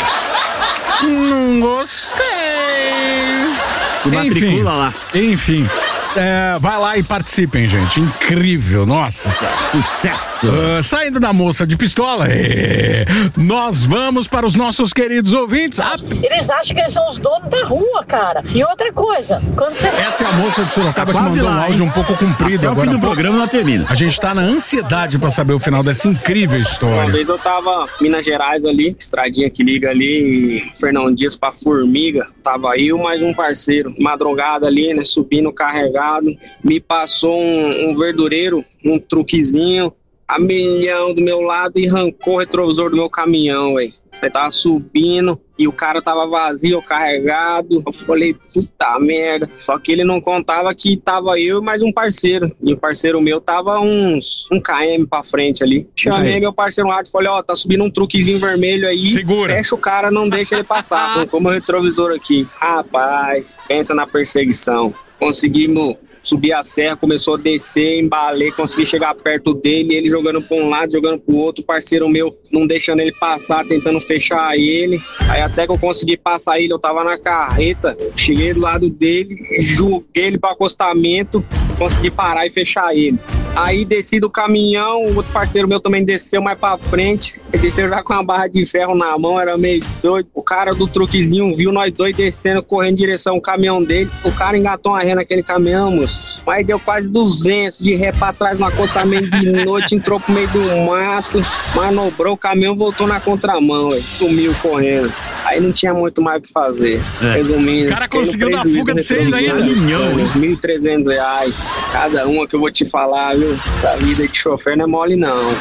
Não gostei. Se matricula lá. Enfim. Vai lá e participem, gente. Incrível, nossa. Sucesso. Saindo da moça de pistola, nós vamos para os nossos queridos ouvintes. Eles acham que eles são os donos da rua, cara. E outra coisa, quando você... Essa é a moça de Sorocaba que mandou um áudio um pouco comprido. Até o fim do programa ela termina. A gente tá na ansiedade para saber o final dessa incrível história. Uma vez eu tava em Minas Gerais ali, estradinha que liga ali, Fernão Dias pra Formiga. Tava eu mais um parceiro, madrugada ali, né, subindo carregado. Me passou um verdureiro, um truquezinho. a milhão do meu lado e arrancou o retrovisor do meu caminhão, velho. Ele tava subindo e o cara tava vazio, carregado. Eu falei, puta merda. Só que ele não contava que tava eu e mais um parceiro. E o parceiro meu tava uns 1 km pra frente ali. Chamei meu parceiro no rádio e falei, ó, tá subindo um truquezinho vermelho aí. Segura. Fecha o cara, não deixa ele passar. Como o retrovisor aqui. Rapaz, pensa na perseguição. Conseguimos subir a serra, começou a descer, embalei, consegui chegar perto dele, ele jogando pra um lado, jogando pro outro, parceiro meu não deixando ele passar, tentando fechar ele. Aí até que eu consegui passar ele, eu tava na carreta, cheguei do lado dele, joguei ele pro acostamento, consegui parar e fechar ele. Aí desci do caminhão, o outro parceiro meu também desceu mais pra frente, ele desceu já com uma barra de ferro na mão, era meio doido. O cara do truquezinho viu nós dois descendo, correndo em direção ao caminhão dele, o cara engatou uma ré naquele caminhão, moço. Mas deu quase 200 de ré pra trás no acostamento de noite, entrou pro meio do mato, manobrou o caminhão, voltou na contramão, sumiu correndo. Aí não tinha muito mais o que fazer. Resumindo. O cara conseguiu dar fuga de 6 ainda. R$1.300. Cada uma que eu vou te falar, viu? Essa vida de chofer não é mole, não.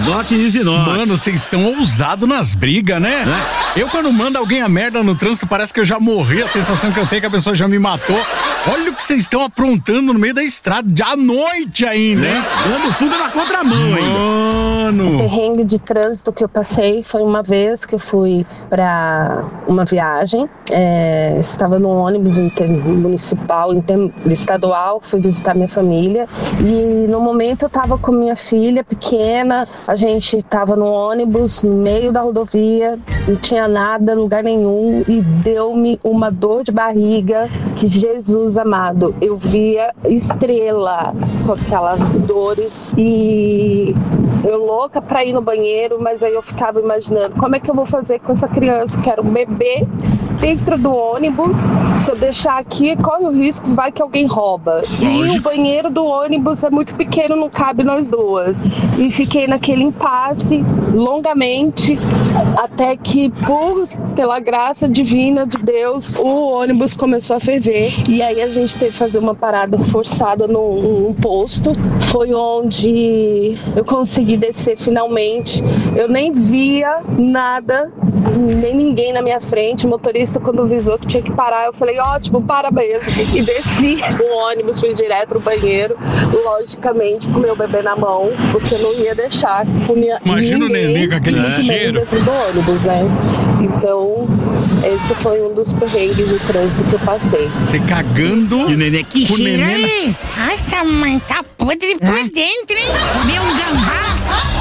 Mano, vocês são ousados nas brigas, né? Eu, quando mando alguém a merda no trânsito, parece que eu já morri. A sensação que eu tenho é que a pessoa já me matou. Olha o que vocês estão aprontando no meio da estrada, de à noite ainda, hein? Dando fuga na contramão ainda. O perrengue de trânsito que eu passei foi uma vez que eu fui pra uma viagem, estava num ônibus intermunicipal, interestadual, fui visitar minha família e no momento eu estava com minha filha pequena, a gente estava no ônibus, no meio da rodovia, não tinha nada, lugar nenhum e deu-me uma dor de barriga que, Jesus amado, eu via estrela com aquelas dores e eu louca pra ir no banheiro, mas aí eu ficava imaginando como é que eu vou fazer com essa criança, que era um bebê dentro do ônibus, se eu deixar aqui corre o risco, vai que alguém rouba. E o banheiro do ônibus é muito pequeno, não cabe nós duas. E fiquei naquele impasse longamente, até que pela graça divina de Deus, o ônibus começou a ferver e aí a gente teve que fazer uma parada forçada num posto. Foi onde eu consegui descer finalmente. Eu nem via nada, nem ninguém na minha frente. O motorista, quando avisou que tinha que parar, eu falei, ótimo, para mesmo. E desci o ônibus, fui direto pro banheiro, logicamente com meu bebê na mão, porque eu não ia deixar imagina o neném com aquele cheiro dentro do ônibus, né? Então, esse foi um dos perrengues de trânsito que eu passei. Você cagando e o neném que com o neném. Nossa, mãe, tá podre por dentro, hein? Meu gambá.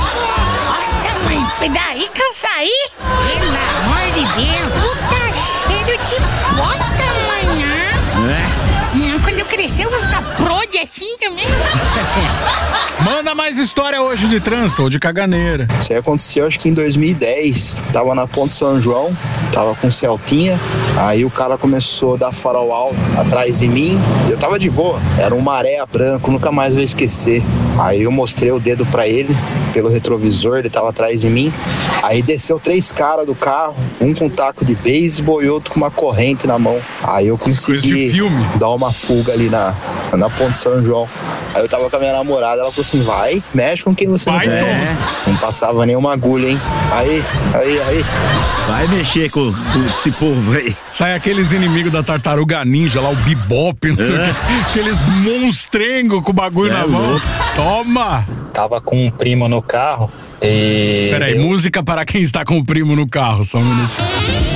Nossa, mãe, foi daí que eu saí? Pelo amor de Deus. Puta cheiro de bosta, mãe. Não, quando eu crescer eu vou ficar prode assim também. Manda mais história hoje de trânsito ou de caganeira. Isso aí aconteceu acho que em 2010. Tava na Ponte São João, tava com o Celtinha. Aí o cara começou a dar farol alto atrás de mim. Eu tava de boa, era um maré branco, nunca mais vou esquecer. Aí eu mostrei o dedo pra ele pelo retrovisor, ele tava atrás de mim. Aí desceu 3 caras do carro, um com um taco de beisebol e outro com uma corrente na mão. Aí eu consegui dar uma fuga ali na Ponte São João. Aí eu tava com a minha namorada, ela falou assim, vai, mexe com quem você não conhece. Não passava nenhuma agulha, hein? Aí. Vai mexer com esse povo aí. Sai aqueles inimigos da tartaruga ninja lá, o Bebop, não sei o que. Aqueles monstrengos com o bagulho na mão. Toma! Tava com um primo no carro e... Peraí, música para quem está com o primo no carro, só um minutinho.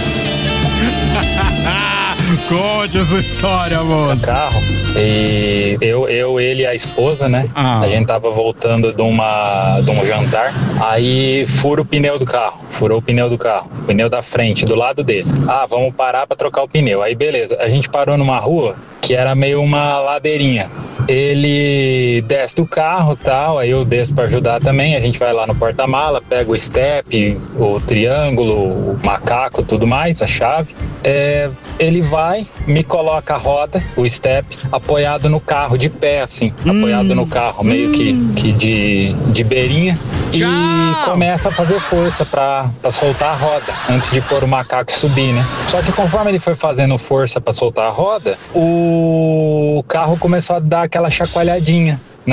Conte essa história, moça. No carro. E ele e a esposa, né? A gente tava voltando de um jantar. Aí furou o pneu do carro. O pneu da frente, do lado dele. Vamos parar pra trocar o pneu. Aí beleza, a gente parou numa rua que era meio uma ladeirinha. Ele desce do carro e tal, aí eu desço pra ajudar também. A gente vai lá no porta-mala, pega o step, o triângulo, o macaco, tudo mais, a chave. Ele vai, me coloca a roda, o step, apoiado no carro, de pé assim, apoiado no carro, meio que de beirinha. Tchau. E começa a fazer força pra soltar a roda, antes de pôr o macaco e subir, né? Só que conforme ele foi fazendo força pra soltar a roda, o carro começou a dar aquela chacoalhadinha, né?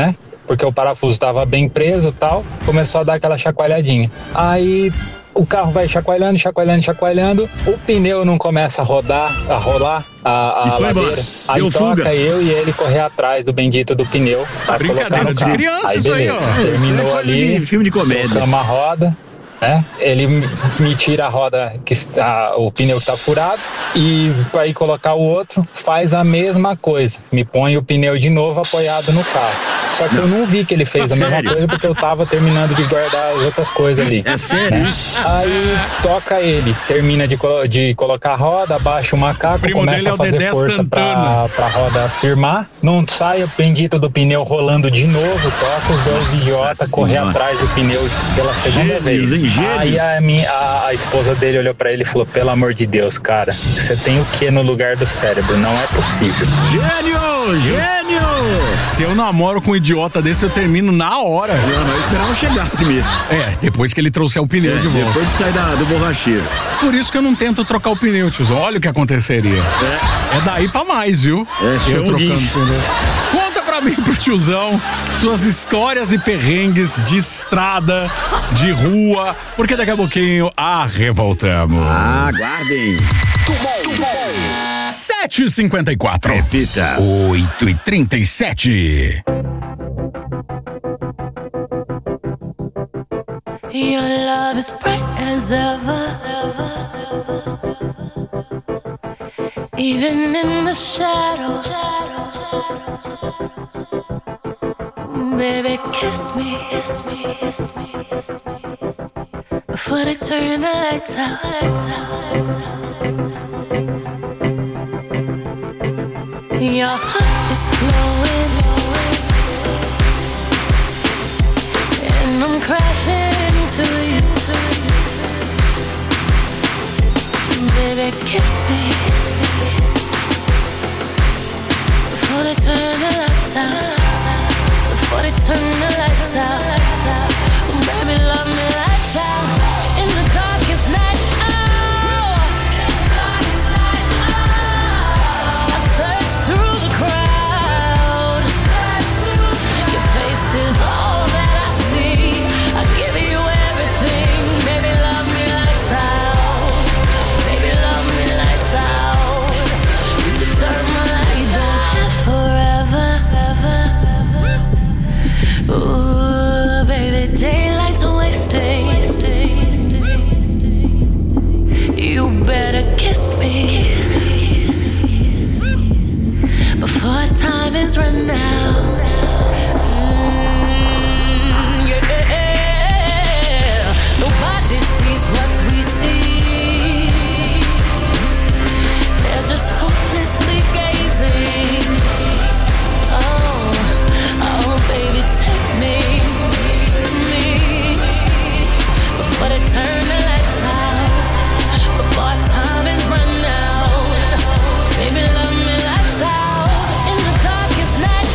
porque o parafuso estava bem preso e tal, começou a dar aquela chacoalhadinha. Aí o carro vai chacoalhando, o pneu não começa a rolar a ladeira. Aí Deu toca fuga. eu e ele correr atrás do bendito do pneu pra colocar no carro. Criança, aí isso aí, beleza, ó. terminou Isso é coisa ali, de filme de comédia. colocamos a roda, né? Ele me tira a roda, o pneu que tá furado, e para ir colocar o outro, faz a mesma coisa. Me põe o pneu de novo apoiado no carro. Só que eu não vi que ele fez a mesma coisa, porque eu tava terminando de guardar as outras coisas ali. É sério? Né? Aí toca ele, termina de colocar a roda, abaixa o macaco, começa a fazer força pra roda firmar. Não sai o bendito do pneu rolando de novo, toca os dois idiotas correr atrás do pneu pela segunda vez. Aí a esposa dele olhou pra ele e falou: pelo amor de Deus, cara, você tem o que no lugar do cérebro? Não é possível. Gênio! Se eu namoro com um idiota desse, eu termino na hora. Não, mas esperava chegar primeiro. Depois que ele trouxer o pneu de volta. Depois de sair do borracheiro. Por isso que eu não tento trocar o pneu, tiozão. Olha o que aconteceria. É daí pra mais, viu? Eu trocando pneu. Conta pra mim, pro tiozão, suas histórias e perrengues de estrada, de rua, porque daqui a pouquinho revoltamos. Aguardem. 7h54. Repita. 8h37. Your love is bright as ever. Even in the shadows. Baby, kiss me. Before they turn the lights out. Your heart is glowing, and I'm crashing into you. Baby, kiss me before they turn the lights out. Before they turn the lights out. Baby, love me lights out. In the darkest night. Ooh, baby, daylight's wasting. You better kiss me before time is run out. Yeah. Nobody sees what we see. They're just hopelessly gazing. Oh, baby, take me, before they turn the lights out, before time is run out. Baby, love me lights out. In the darkest night,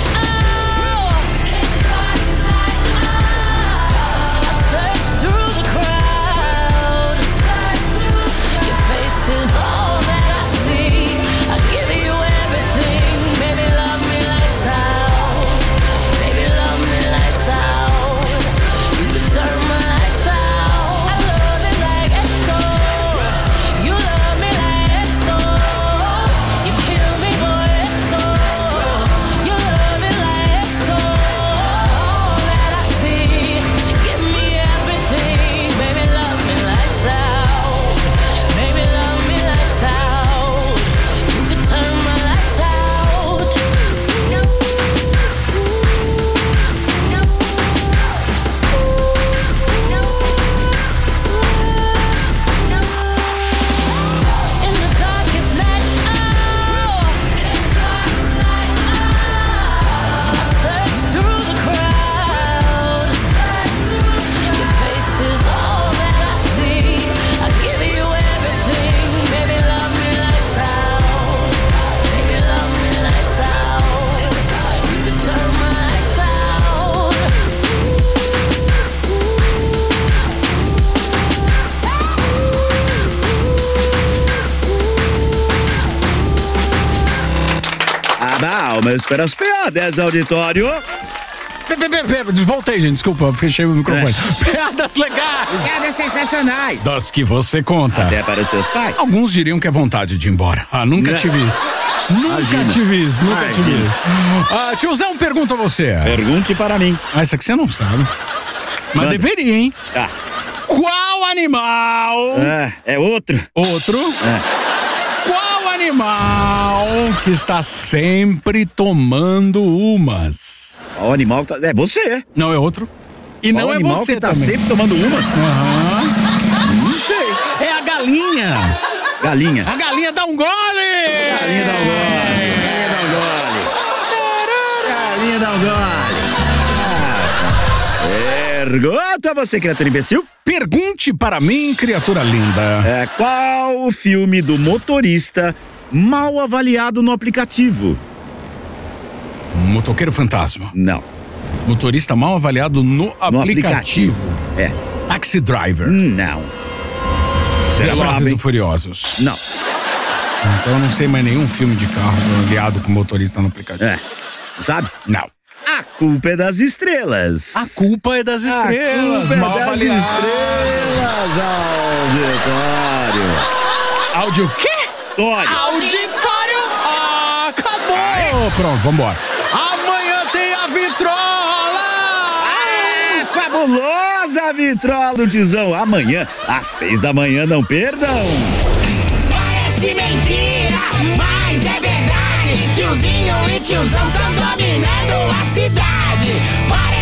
I search through the crowd. Your face is all that I see. I give you everything. Baby, love me lights out. Baby, love me lights out. You can turn my lights out. I love it like EXO. You love me like EXO. You kill me, boy, EXO. You love it like EXO. All that I see. Give me everything. Baby, love me lights out. Baby, love me lights out. You can turn my lights out. In the darkest night, I search through the crowd. Your face is all that I see. I give you everything. Baby, love me lights out. Baby, love me lights out. You can turn my lights out. Palmas para as piadas, auditório. Voltei, gente, desculpa, fechei o microfone. Piadas legais. Piadas sensacionais. Das que você conta. Até para os seus pais. Alguns diriam que é vontade de ir embora. Nunca tive isso. Nunca tive isso. Tiozão, pergunta a você. Pergunte para mim. Essa aqui você não sabe. Mas deveria, hein? Tá. Qual animal... É outro? Outro? Qual animal que está sempre tomando umas? O animal que tá... É você. Não, é outro. E não é você que tá também. sempre tomando umas? Não sei. É a galinha. Galinha. A galinha dá um gole. Galinha dá um gole. Galinha dá um gole. Pergunta a você, criatura imbecil. Pergunte para mim, criatura linda. Qual o filme do motorista mal avaliado no aplicativo? Motoqueiro Fantasma. Não. Motorista mal avaliado no aplicativo. Taxi Driver. Não. Velozes e Furiosos. Não. Então eu não sei mais nenhum filme de carro avaliado com motorista no aplicativo. Sabe? Não. A culpa é das estrelas. A culpa é das estrelas. A culpa mal é das avaliado. estrelas, auditório. Áudio o quê? Auditório. Acabou. Pronto, vambora. Amanhã tem a vitrola. Fabulosa vitrola do Tizão. Amanhã, às 6 da manhã, não perdam. Parece mentira, mas é verdade. Tiozinho e tiozão tão dominando a cidade. Parece